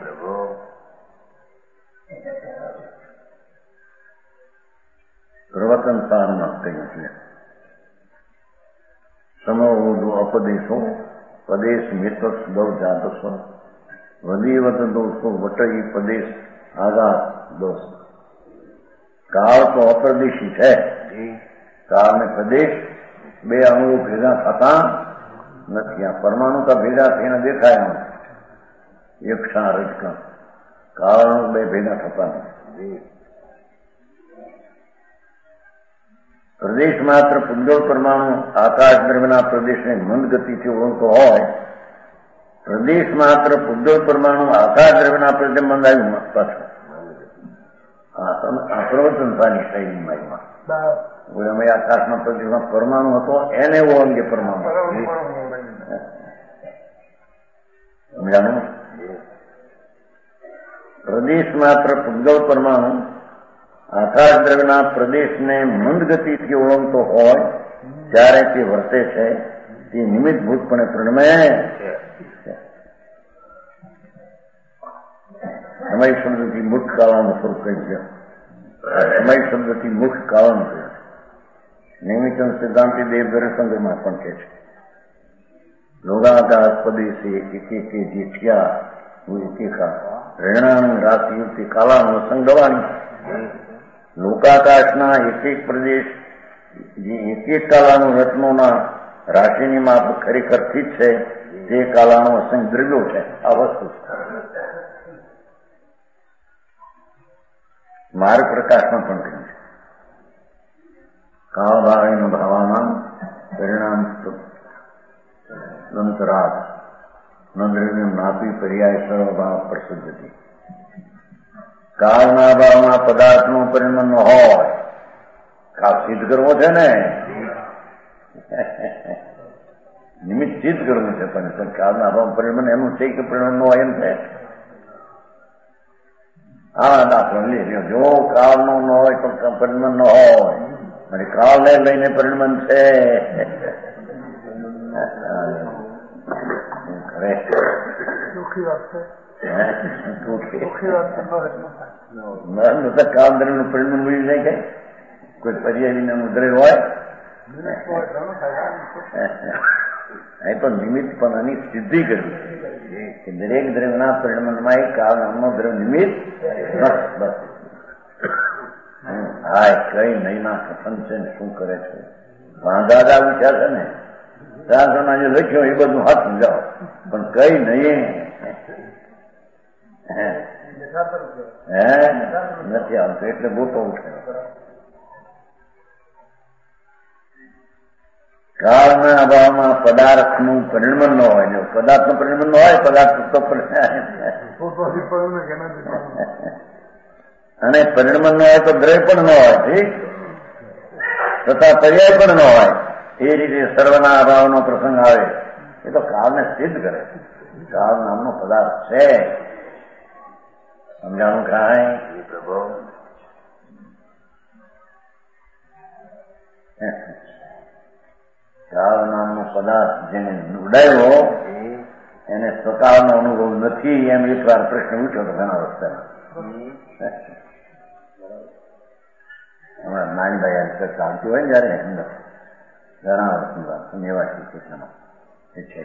પ્રવચન સારમાં કહ્યું છે સમો અપદેશો પદેશ મિત દૌ જાતસ વધીવત દોષો વટઈ પદેશ આઘાત દોષ. કાળ તો અપ્રદેશી છે. કાળ ને પ્રદેશ બે અણુઓ ભેગા થતા નથી. આ પરમાણુ કા ભેગા થઈને દેખાય આમ એક ક્ષણ રજકણ. કાળ બે ભેગા થતા નથી. પ્રદેશ માત્ર પુંજોળ પરમાણુ આકાશ દ્રવ્યના પ્રદેશને મંદ ગતિથી ઓળખતો હોય. પ્રદેશ માત્ર પુંજોળ પરમાણુ આકાશ દ્રવ્યના પ્રદેશ મંદ આવ્યું પાછું. આ પ્રવચનતાની શૈલીમાં અમે આકાશના પ્રદેશમાં પરમાણુ હતો એને એવો અંગે પરમાણુ સમજાણું. પ્રદેશ માત્ર પૂતગલ પરમાણુ આકાશ દ્રવ્યના પ્રદેશને મંદ ગતિથી ઓળંગતો હોય ત્યારે તે વર્તે છે તે નિમિત્તભૂતપણે પરિણમે છે. સમય શબ્દથી મુખ કાળાનું સ્વરૂપ કહી છે. સમય શબ્દથી મુખ કાળાનું કહ્યું છે. નિમિત્તન સિદ્ધાંતિ દેવધરે સંગ્રહમાં પણ કહે છે લોગાકાશ પદેશે એકે જેઠિયા એકેકા રહેણાનું રાશિયુક્તિ કાલાનું સંગવાની. લોકાકાશના એક પ્રદેશ જે એક કાલાનું રત્નોના રાશિની માપ ખરેખર સ્થિત છે તે કાલાનો અસંખ્ય દ્રવ્યો છે. આ વસ્તુ માર્ગ પ્રકાશમાં પણ કહ્યું છે કાળભાવીનો ભાવામાં પરિણામ અંતરાગ ન દ્રવ્ય નાપી પર્યાય સર્વભાવ પ્રસિદ્ધથી. કાળના ભાવમાં પદાર્થનું પરિણામ હોય કાળ સિદ્ધ કરવો છે ને નિમિત્ત સિદ્ધ કરવું છે પણ કાળના ભાવ પરિણામ એનું છે કે પરિણામ ન હોય એમ છે. હા દાખલો લઈ લ્યો જો કાળનો ન હોય તો પરિણામ ન હોય અને કાળને લઈને પરિણામ છે. કાળ દરમિયાન પરિણામ મળી જાય કે કોઈ પર્યાય મુદ્રે હોય એ પણ નિમિત્તપણાની સિદ્ધિ કરવી કે દરેક દ્રવ્યના પરિણામમાં એક કાળ નામનો દ્રવ્ય નિમિત્ત બસ બસ. હા કઈ નહીં ના કથન છે ને શું કરે છે વાંધા વિચાર છે ને શાસ્ત્રમાં જે લખ્યો એ બધું હાથ સમજાવો પણ કઈ નહીં નથી આવતું એટલે ગોતો ઉઠે. કાળના અભાવમાં પદાર્થનું પરિણમન ન હોય જો પદાર્થનું પરિણમન ન હોય પદાર્થ તો અને પરિણમન ન હોય તો દ્રવ્ય પણ ન હોય ઠીક તથા પર્યાય પણ ન હોય એ રીતે સર્વના અભાવનો પ્રસંગ આવે એ તો કાળને સિદ્ધ કરે. કાળ નામનો પદાર્થ છે સમજાણું કાંઈ પ્રભુ. કાળ નામનો પદાર્થ જેને ઉડાવ્યો એને સ્વકાળનો અનુભવ નથી એમ એક વાર પ્રશ્ન ઉઠ્યો તો ઘણા રસ્તામાં હમણાં નાનભાઈ ચાલતું હોય ને જયારે અંદર ઘણા વર્ષની વાત એવા શિક્ષણમાં એ છે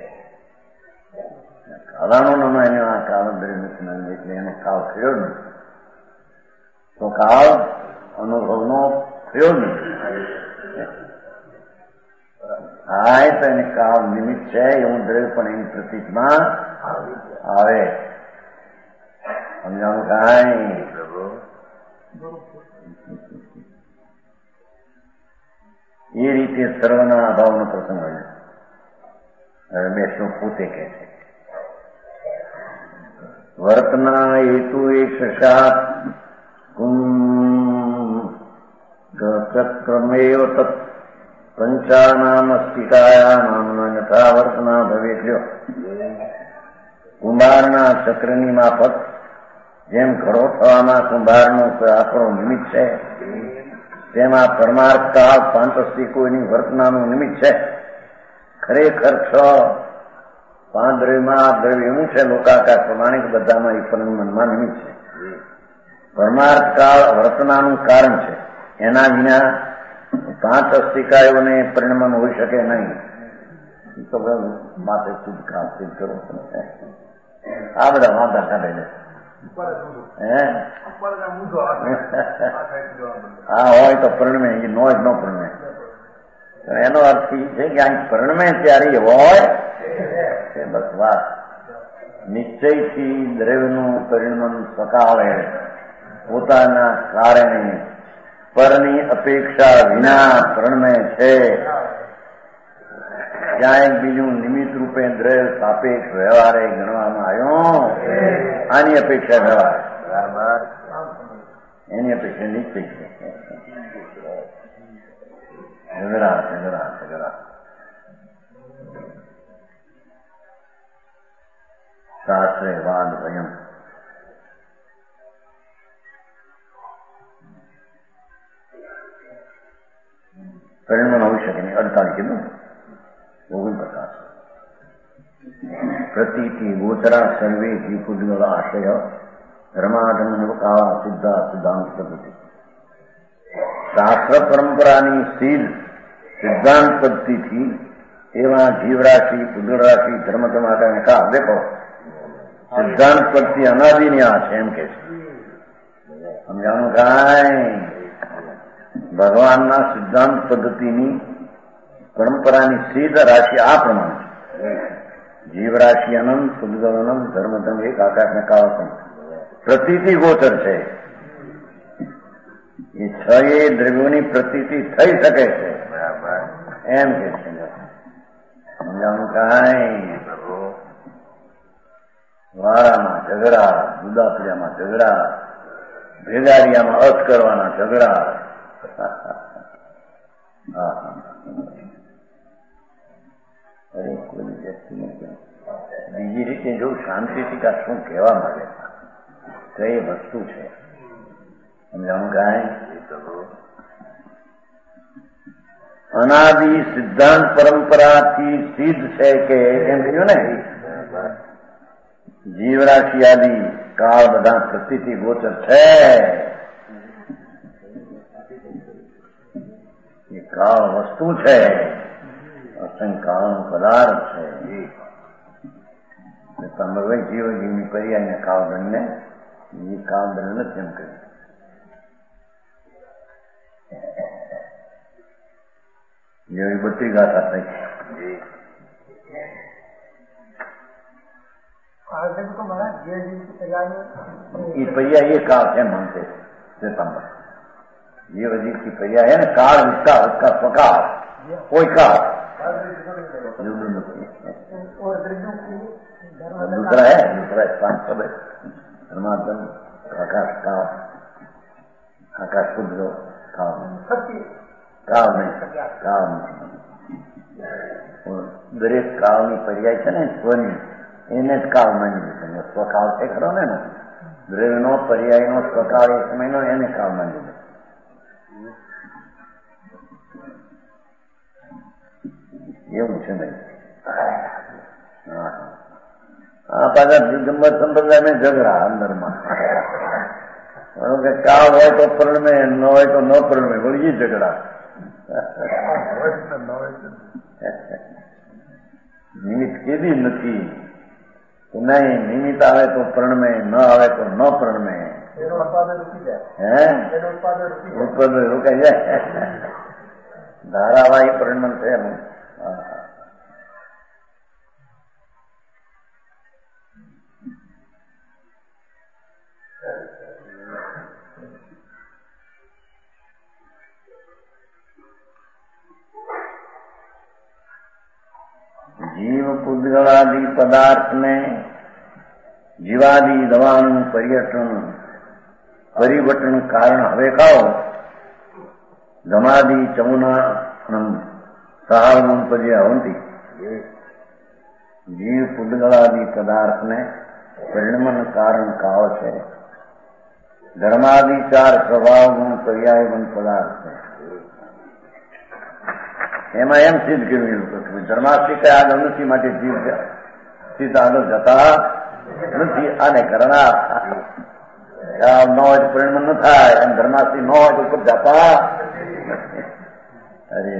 કાળાનો નામ એને આ કાળ દરેક એટલે એનો કાળ થયો નથી તો કાળ અનુભવનો થયો નથી. હા તો એને કાળ નિમિત્ત છે એવું દ્રવ્ય પણ એની પ્રતીકમાં આવે સમજાણું કાંઈ. એ રીતે સર્વના અભાવનો પ્રસંગ હોય. હવે બેસો પોતે કહે છે વર્તના હેતુ એક સાત ચક્રમેવ તત્ પંચાનામ સ્ફિકાયાનામ યથા વર્તના ભવે લ્યો. કુંભારના ચક્રની માફક જેમ ઘડો થવામાં કુંભારનો આંકડો નિમિત્ત છે તેમાં પરમાર્થ કાળ પાંચસ્થી કોઈની વર્તનાનું નિમિત્ત છે. ખરેખર 5 દ્રવ્યમાં દ્રવ્ય એવું છે લોકાકાશ પ્રમાણિક બધામાં એક પરિણમનમાં નિમિત્ત છે. પરમાર્થ કાળ વર્તનાનું કારણ છે એના વિના 5 અસ્થિકાયોને પરિણમન હોઈ શકે નહીં. તો માથે શુદ્ધ કામ સિદ્ધ કરો આ બધા વાંધા કાઢે હા હોય તો પરિણમે એ નો જ ન પરિણમે. એનો અર્થ એ છે કે આ પરિણમે ત્યારે હોય બસ વાત નિશ્ચયથી દ્રવ્યનું પરિણમન સકાવે પોતાના કારણે પરની અપેક્ષા વિના પરિણમે છે. ક્યાંય બીજું નિમિત્ત રૂપે દ્રવ્ય સાપેક્ષ વ્યવહારે ગણવામાં આવ્યો આની અપેક્ષા વ્યવહાર બરાબર એની અપેક્ષા નિશ્ચય છે. શાસ્ત્રે વાદ ભયમ પરિણમન હોઈ શકે નહીં. 48 કીધું, 49. પ્રતીતિ ગોચરા સર્વે જીપુદ્ગલ આશય ધર્માધર્મકાળા સિદ્ધા સિદ્ધાંત પદ્ધતિ. શાસ્ત્ર પરંપરાની સીધ સિદ્ધાંત પદ્ધતિથી એવા જીવરાશિ, પુદ્ગલ રાશિ, ધર્મ ધર્માચરણ કા દેખો સિદ્ધાંત પદ્ધતિ અનાદિની આ છે એમ કે છે. સમજાણું કાંઈ? ભગવાનના સિદ્ધાંત પદ્ધતિની પરંપરાની સીધ રાશિ આ પ્રમાણે છે. જીવ રાશિ અનંત, પુદ્ગલ અનંત, ધર્મ ધર્મ એક, આકાશ ને કાળ પ્રતીતિ ગોચર છે. એ 6 દ્રવ્યોની પ્રતીતિ થઈ શકે છે એમ કે છે. સમજાણું કાંઈ? વારામાં ઝઘડા, જુદાપડિયામાં ઝઘડા, ભેગારિયામાં અર્થ કરવાના ઝઘડા. અરે કોઈ વ્યક્તિને બીજી રીતે જો શાંતિથી કા શું કહેવા માંગે કઈ વસ્તુ છે સમજાણું કાંઈ? અનાદિ સિદ્ધાંત પરંપરાથી સિદ્ધ છે કે એમ કહ્યું ને, જીવરાશિ આદિ કાળ બધા પ્રતીતિ ગોચર છે. એ કાળ વસ્તુ છે, અસંકાળનો પદાર્થ છે. તમે જીવની પર્યાયને કાળદંડને એ કાળદંડ નથી એમ કહ્યું. જેવી બધી ગાથા થઈ ये पर्याय ये काल है मानते सितंबर. ये वजीर की पर्याय है ना, काल उसका उसका स्वकाल कोई काल. दूसरा है स्थान सब है धर्मात्म आकाश काल, आकाश शुद्ध काल काल नहीं दरेक कालनी पर्याय है ना स्वनी એને જ કાળ માની લીધો. સ્વકાળ છે ખરો ને, દ્રવ્યનો પર્યાયનો સ્વકાળ એક સમયનો એને કાળ માની લીધો. એવું છે ભાઈ. આ પાછા દિગંબર સંપ્રદાયમાં ઝઘડા અંદરમાં કે કાળ હોય તો પરણમે, ન હોય તો ન પરણમે, વળી ઝઘડા. નિમિત્ત કેદી નથી. નહીં નિમિત્ત આવે તો પ્રણમે, ન આવે તો ન પ્રણમે. ઉત્પાદન રોકાઈ જાય. ધારાવાહી પ્રણમન છે. જીવ પુદ્ગલાદિ પદાર્થને જીવાદિ દવાનું પરિવર્તન કારણ હવે ખાઓ ધમાદિ ચમુના સહાવન પર્યાવંતી. જીવ પુદ્ગલાદિ પદાર્થને પરિણમન કારણ કાળ છે. ધર્માદિ 4 સ્વભાવ ગુણ પર્યાયવન પદાર્થ છે. એમાં એમ સિદ્ધ કર્યું ધર્માસ્થી કઈ આગળ નથી, માટે જીવ સિદ્ધ આગળ જતા નથી. આને કરનાર ન હોય તો પરિણમન ન થાય, અને ધર્માસ્થી ન હોય તો ઉપર જતા. અરે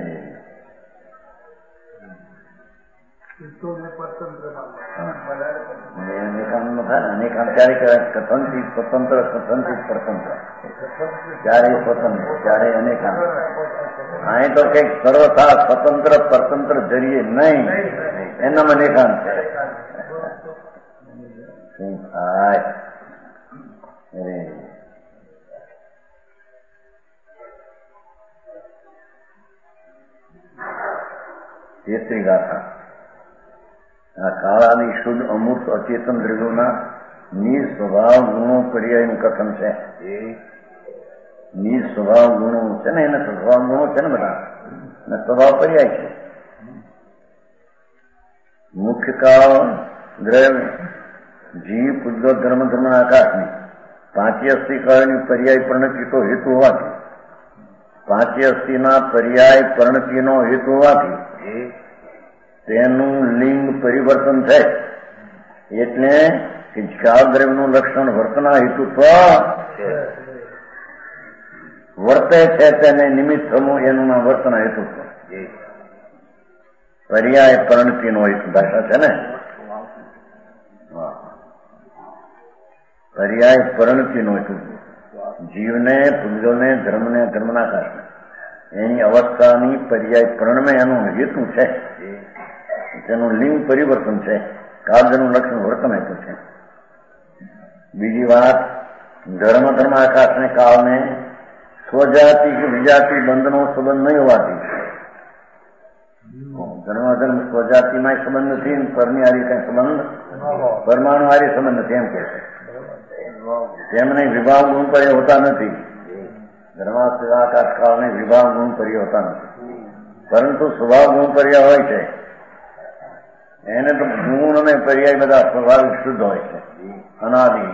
અનેકામ ક્યારે કહેવાય? કથનથી સ્વતંત્ર, કથનથી પરતંત્ર. ક્યારે સ્વતંત્ર, ક્યારે અનેકામ. અહીં તો કઈક સર્વથા સ્વતંત્ર પરતંત્ર જરીએ નહીં, એનામાં અનેકામ છે. શું થાય? અરે તેત્રી ગાથા. આ કાળાની શુદ્ધ અમૂર્ત અચેતન દ્રવ્યોના નિજ સ્વભાવ ગુણો પર્યાયનું કથન છે. નિજ સ્વભાવ ગુણો છે ને, એને સ્વભાવ ગુણો છે ને બધા, અને સ્વભાવ પર્યાય છે. મુખ્ય કાળ દ્રવ્ય જીવ પુદ્ગલ ધર્મ ધર્મ આકાશની 5 અસ્થિ કાળની પર્યાય પરિણતિ તો હેતુ હોવાથી પાંચ્યસ્થિના પર્યાય પરિણતિનો હેતુ હોવાથી તેનું લિંગ પરિવર્તન થાય એટલે કે કાળદ્રવ્યનું લક્ષણ વર્તના હેતુત્વ વર્તે છે તેને નિમિત્ત થવું એનું નામ વર્તના હેતુત્વ. પર્યાય પરિણતિનો હેતુ ભાષા છે ને. પર્યાય પરિણતિનો હેતુ જીવને પૂજ્યોને ધર્મને ધર્મના કારણે એની અવસ્થાની પર્યાય પરિણમે એનો હેતુ છે. તેનું લિંગ પરિવર્તન છે. કાળનું લક્ષણ વર્તન હેતુ છે. બીજી વાત ધર્મ ધર્માકાશને કાળને સ્વજાતિ કે વિજાતિ બંધનો સંબંધ નહીં હોવાથી ધર્માધર્મ સ્વજાતિમાં સંબંધ નથી, પરની હારી કઈ સંબંધ પરમાણુ હારી સંબંધ નથી એમ કે છે. તેમને વિભાગ ગુણ પર્ય હોતા નથી. ધર્માકાશ કાળને વિભાગ ગુણ પર્ય હોતા નથી, પરંતુ સ્વભાવ ગુણ પર્ય હોય છે. એને તો ગુણ અને પર્યાય બધા સ્વાભાવિક શુદ્ધ હોય છે, અનાદિ.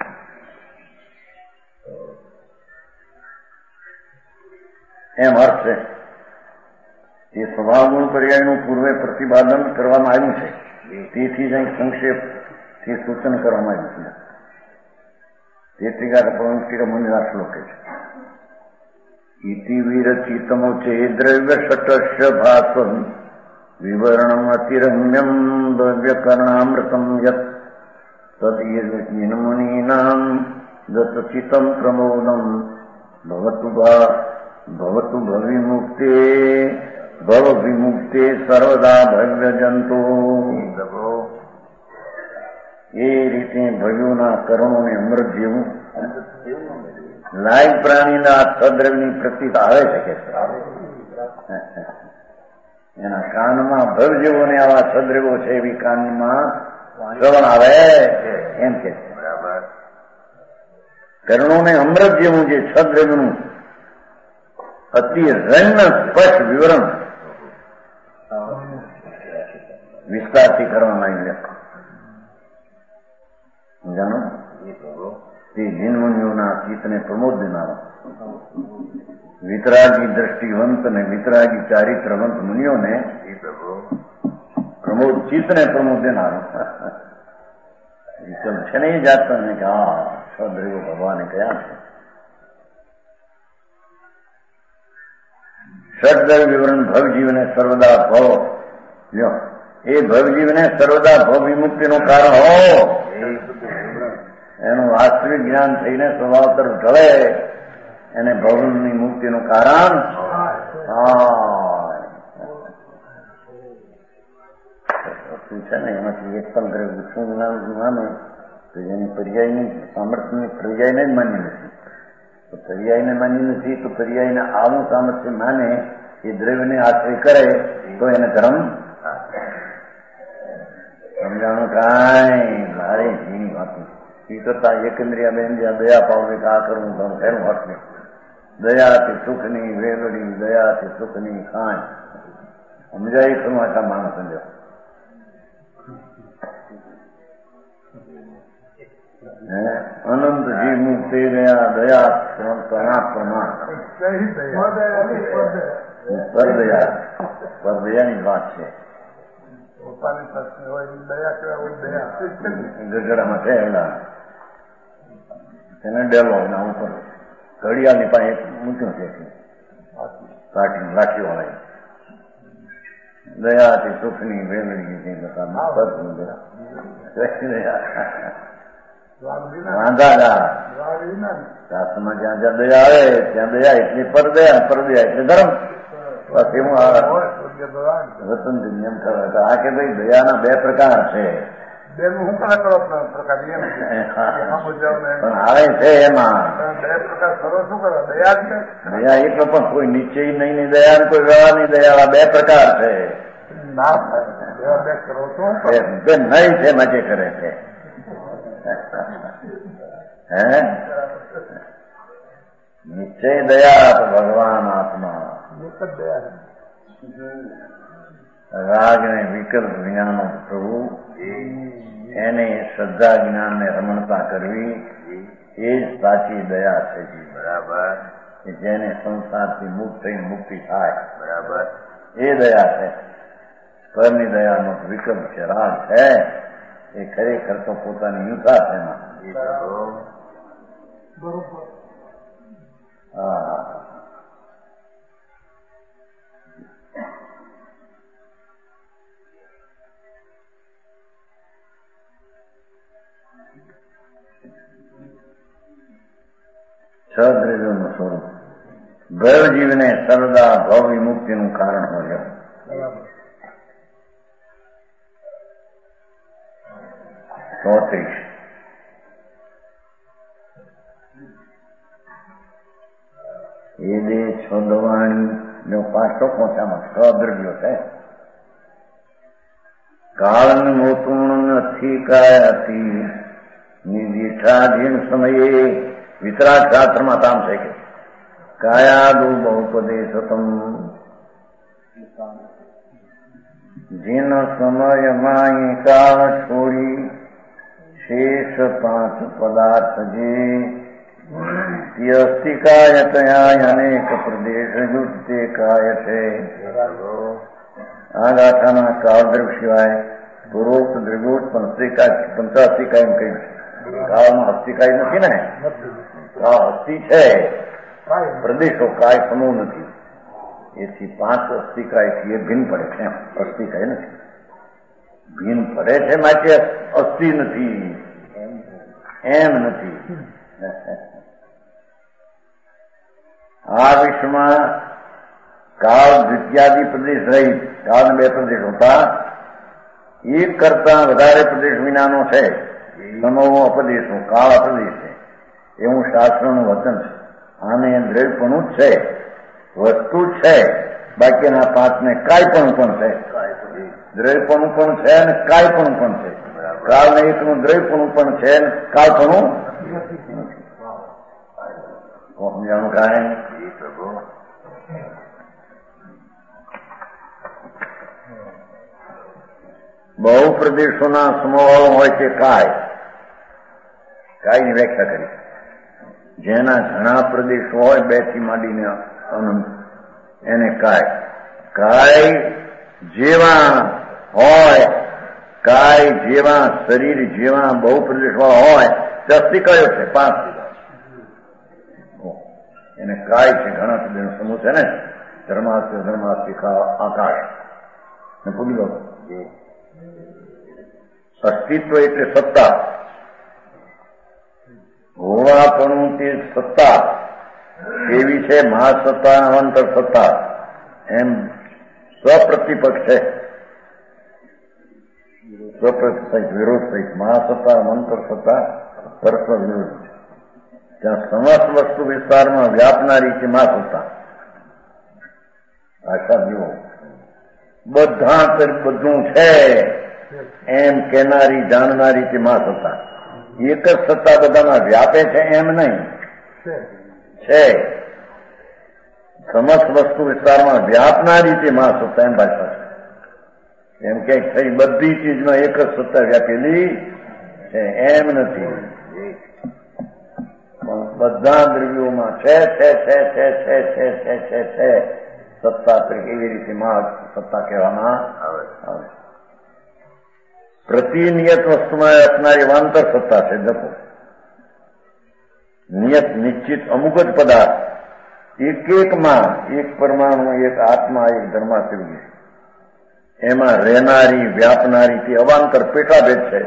એમ અર્થ છે. એ સ્વભાવ ગુણ પર્યાયનું પૂર્વે પ્રતિપાદન કરવામાં આવ્યું છે. તેથી જ અહીં સંક્ષેપથી સૂચન કરવામાં આવ્યું છે. તેત્રિકા પવનસ્ટિક મુનિના શ્લોકે છે. ઇતિ વિરચિતમોચે દ્રવ્ય ષટસ્ય ભાસમ વિવર્ણમ અતિરમ્યમ દ્રવ્યકરણામૃતમ યત તદ્ મુનીનામ દત્તચિતમ પ્રમોદમ ભવતુ ભવિમુક્તે ભવ વિમુક્તે સર્વદા ભવ્ય જંતો. એ રીતે ભવ્યોના કર્ણોને અમૃત જેવું લાયક પ્રાણીના સદ્રવની પ્રતીક આવે છે કે એના કાનમાં ભવ જેવો ને આવા સદ્રવો છે એવી કાનમાં શ્રવણ આવે એમ કે કર્ણોને અમૃત જેવું જે સદ્રવનું અતિ રંગ સ્પષ્ટ વિવરણ વિસ્તારથી કરવામાં આવ્યું. જાણો તે જીનમુનિઓના ચિત્તને પ્રમોદ દેનારા વિતરાગી દ્રષ્ટિવંત અને વિતરાગી ચારિત્રવંત મુનિઓને પ્રમોદ ચિત્તને પ્રમોદ દેનારો છે ને. એ જાતતા ને કે હા સદ્રવો ભગવાને કયા છે. ષડ્રવ્ય વિવરણ ભવજીવને સર્વદા ભવ એ ભવજીવને સર્વદા ભવ વિમુક્તિનું કારણ હો એનું વાસ્તવિક જ્ઞાન થઈને સ્વભાવ તરફ ઢળે એને ભવની મુક્તિનું કારણ છે ને. એમાંથી એક પણ ગ્રહ વિષ્ણુ માને તો એની પર્યાયની સામર્થ્યની પર્યાયને જ માની નથી. તો પર્યાયને માની નથી તો પર્યાયને આવું સામર્થ્ય માને એ દ્રવ્યને આશ્રય કરે તો એને ધર્મ સમજાણું કાંઈ મારે ઝીણી વાત એ કરતા એકંદ્રિયા બેન જ્યાં દયા પાવને આ કરવું ધર્મ એનું હક નહીં. દયાથી સુખની વેલડી દયાથી સુખની ખાંડ સમજાય ખરું આટલા માણસ સમજો. અનંત જીવ મુક્તિ દયા દયા પ્રમાણ પરદયાની વાત છે. ગગડામાં કહેલા એને ડેલો ના ઉપર ઘડિયાળની પાસે એક મૂક્યું છે કાઢી લાઠી વાળા દયાથી સુખની વેલડી વાંધા શાસ્ત્રમાં જ્યાં જ્યાં દયા આવે ત્યાં દયા એટલે પરદયા, પરદયા એટલે ધર્મ. પછી હું રતનજી નિયમ ખબર આ કે ભાઈ દયાના બે પ્રકાર છે પણ આવે છે એમાં દયા એક પણ કોઈ નિશ્ચય નહીં દયા કોઈ વ્યવહારની દયા બે પ્રકાર છે. નહીં છે મજે કરે છે નિશ્ચય દયા તો ભગવાન આત્મા રાગ ને વિકલ્પ જ્ઞાનો પ્રભુ એને શ્રદ્ધા જ્ઞાન ને રમણતા કરવી એ જ સાચી દયા છે. બરાબર. કે જેને સંસારથી મુક્ત થઈને મુક્તિ થાય. બરાબર, એ દયા છે. પરની દયાનો વિકલ્પ છે, રાગ છે. એ ખરેખર તો પોતાની હિંસા છે એમાં. હા, છ દ્રવ્યોનું સ્વરૂપ ગયો જીવને સર્વદા ભવ વિમુક્તિનું કારણ હોય. 34 એ દે છોડવાણી નો પાછો પહોંચામાં છ દ્રવ્યો છે. કાળનું મોતું નથી કાયાથી નિદિષ્ઠાધીન સમયે વિતરાગ શાસ્ત્રમાં તામ છે કે કાયાદુ બહુપદેશતમ જીન સમયમાં કાળ છોડી શેષ 5 પદાર્થ જે અસ્થિ કાય તયા અનેક પ્રદેશ યુક્તે કાય છે. આ ગાથાના કાળદ્રવ્ય સિવાય પૂર્વોક્ત દ્રવ્યોત્પન્ન પંચાસ્થિકાય એમ કહ્યું છે. કાળમાં અસ્થિકાય નથી ને, કાળ અસ્થિ છે, પ્રદેશો કાય સમૂહ નથી. એથી 5 અસ્થિકાયથી એ ભિન્ન પડે છે. અસ્થિકાય નથી, ભિન્ન પડે છે માટે અસ્થિ નથી એમ નથી. આ વિશ્વમાં કાળ દ્વિત્યાદિ પ્રદેશ રહિત, કાળ 2 પ્રદેશ હોતા એક કરતા વધારે પ્રદેશ વિનાનો છે. સમૂહ અપદેશો, કાળ અપદેશ છે એવું શાસ્ત્રનું વચન છે. આને દ્રવ્યપણું જ છે, વસ્તુ જ છે. બાકીના 5ને કાયપણું પણ છે. દ્રવ્યપણું પણ છે અને કાયપણું પણ છે. કાળને એકનું દ્રવ્યપણું પણ છે અને કાળપણું સમજાણું કાંઈ. બહુ પ્રદેશોના સમૂહવાળો હોય તે કાયની વ્યાખ્યા કરી. જેના ઘણા પ્રદેશો હોય 2 થી માંડીને અનંત, એને કાય જેવા હોય, કાય જેવા શરીર જેવા બહુ પ્રદેશવાળા હોય તે અસ્થિકાયો છે. 5 એને કાય છે. ઘણા પ્રદેશનો સમૂહ છે ને, ધર્માસ્તિકા આકાશ ને ભૂલી લો. અસ્તિત્વ એટલે સત્તા, હોવાપણું તે સત્તા એવી છે. મહાસત્તા અવંતર સત્તા એમ સ્વપ્રતિપક્ષ છે. સ્વપ્રતિપક્ષ વિરોધ સહિત મહાસત્તા અવંતર સત્તા પરસ્પર વિરોધ છે. ત્યાં સમસ્ત વસ્તુ વિસ્તારમાં વ્યાપનારી છે મહાસત્તા. આશા જુઓ, બધા બધું છે એમ કહેનારી જાણનારી છે મહાસત્તા. એક જ સત્તા બધામાં વ્યાપે છે એમ નહીં, છે સમસ્ત વસ્તુ વિસ્તારમાં વ્યાપનારી છે મહાસત્તા એમ ભાષા છે. એમ કે થઈ બધી ચીજમાં એક જ સત્તા વ્યાપેલી છે એમ નથી. બધા દ્રવ્યોમાં છે સત્તા તરીકે એવી રીતે મહાસત્તા કહેવામાં આવે. પ્રતિનિયત વસ્તુમાં આપનારી વાંતર સત્તા છે. જપો નિયત નિશ્ચિત અમુક જ પદાર્થ એકમાં, એક પરમાણુ, એક આત્મા, એક ધર્માશ્રય, એમાં રહેનારી વ્યાપનારી તે અવાંતર પેટાભેદ છે.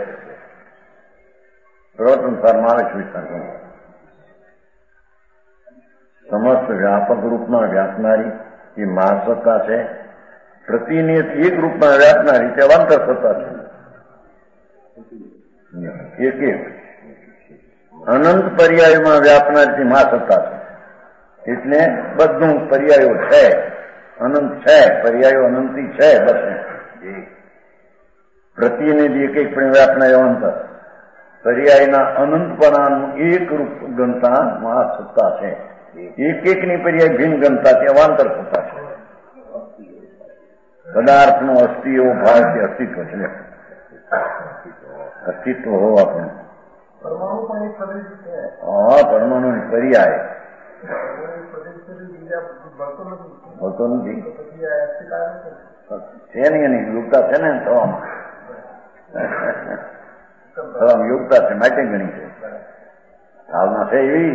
સર્વસંસાર માણસ વિસ્તાર સમસ્ત વ્યાપક રૂપમાં વ્યાપનારી એ મહાસત્તા છે. પ્રતિનિયત એક રૂપમાં વ્યાપનારી તે અવાંતર સત્તા છે. એક અનંત પર્યાયમાં વ્યાપનારી મહાસત્તા છે. એટલે બધું પર્યાયો છે, અનંત છે, પર્યાયો અનંતી છે. બસ પ્રતિનિધિ એક પણ વ્યાપનાર અંતર પર્યાયના અનંતપણાનું એક રૂપ ગણતા મહાસત્તા છે. એકની પર્યાય ભિન્ન ગણતા તે અવાંતર સત્તા છે. પદાર્થનો અસ્થિ એવો ભાવ કે અસ્તિત્વ છે. અસ્તિત્વ હોવા પણ પરમાણુ પર્યાય હોતો નથી છે નહીં, એની યોગતા છે ને થવામાં યોગતા છે માટે ગણી છે, હાલમાં છે એવી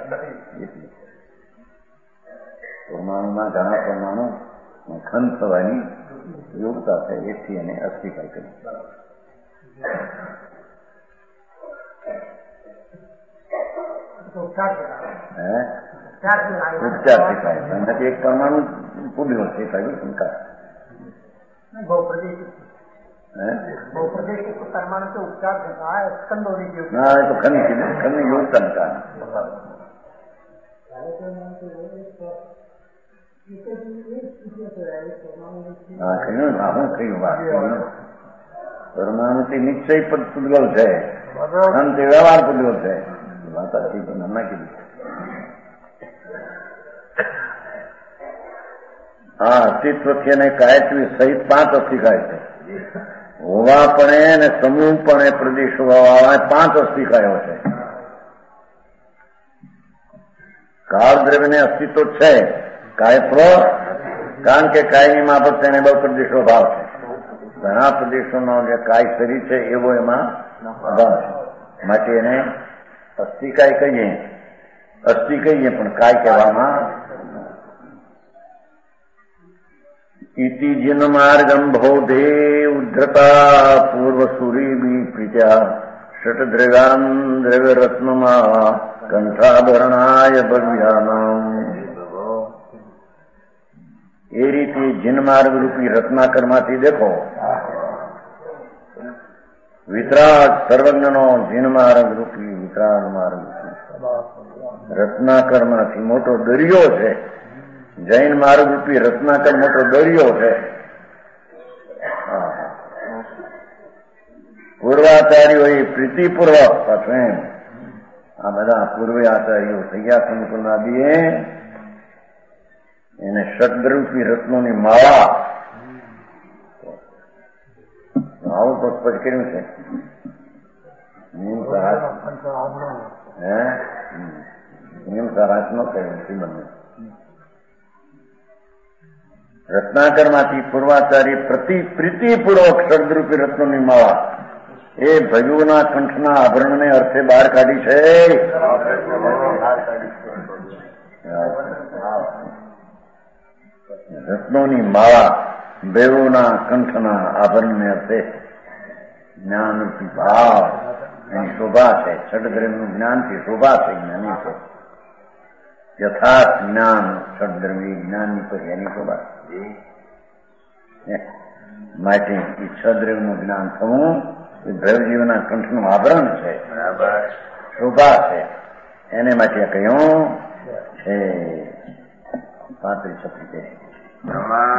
પરમાણુના ઘણા પરમાણુ ખંડ થવાની યોગતા છે, એથી એને અસ્થિકાય કરી. ઉપચાર શીખાય નથી, એક પરમાણુ પૂર્ણ શીખાયું શંકા ના, એ તો ખંડની યોગતા ને કારણે પરમાણુથી નિશ્ચય પદ પૂદગલ છે, અંત વ્યવહાર પૂદગલ છે. વાતાથી તો નાના કીધું. હા, અસ્તિત્વથી અને કાયત્વી સહિત 5 અસ્થિકાય છે. હોવાપણે અને સમૂહપણે પ્રદેશો 5 અસ્થિકાયો છે. કાળ દ્રવ્યને અસ્તિત્વ છે, કાયત્વ, કારણ કે કાયની માફક તેને બહુ પ્રદેશો ભાવ છે. ઘણા પ્રદેશોનો જે કાય શરીર છે એવો એમાં અભાવ છે, માટે એને અસ્થિકાય કહીએ, અસ્થિ કહીએ પણ કાય કહેવામાં. ઇતિ જિન માર્ગમ ભૌધે ઉદ્ધતા પૂર્વ સૂરી પ્રીત્યા ષટદ્રવ્યાન દ્રવ્ય રત્નમાં કંઠાભરણાય ભવ્યાનામ. એ રીતે જિન માર્ગ રૂપી રત્નાકર માંથી દેખો વિતરાગ સર્વજ્ઞનો જિન માર્ગ રૂપી વિતરાગ માર્ગ રત્નાકર માંથી મોટો દરિયો છે. જૈન માર્ગ રૂપી રત્નાકર મોટો દરિયો છે. પૂર્વાચાર્યો એ પ્રીતિપૂર્વક પાછું એમ આ બધા પૂર્વે આચાર્યો થયા સંકુલનાદીએ એને ષડરૂપી રત્નોની માળા આવું પુષ્પજ કર્યું છે. નિયમ સારાશ નો કહ્યું બંને રત્નાકર માંથી પૂર્વાચાર્ય પ્રીતિપૂર્વક ષડરૂપી રત્નોની માળા એ ભજુના કંઠના આભરણને અર્થે બહાર કાઢી છે. રત્નોની માળા ભેરુના કંઠના આભરણને અર્થે જ્ઞાનરૂપી ભાવ એની શોભા છે. ષડદ્રવ્યનું જ્ઞાનથી શોભા છે, જ્ઞાની છે. યથાર્થ જ્ઞાન ષડદ્રવ્ય જ્ઞાનની પર એની શોભા માટે એ ષડદ્રવ્યનું જ્ઞાન થવું એ ભૈરવજીવના કંઠનું આભરણ છે, શોભા છે. એને માટે કહ્યું છે 35 છે.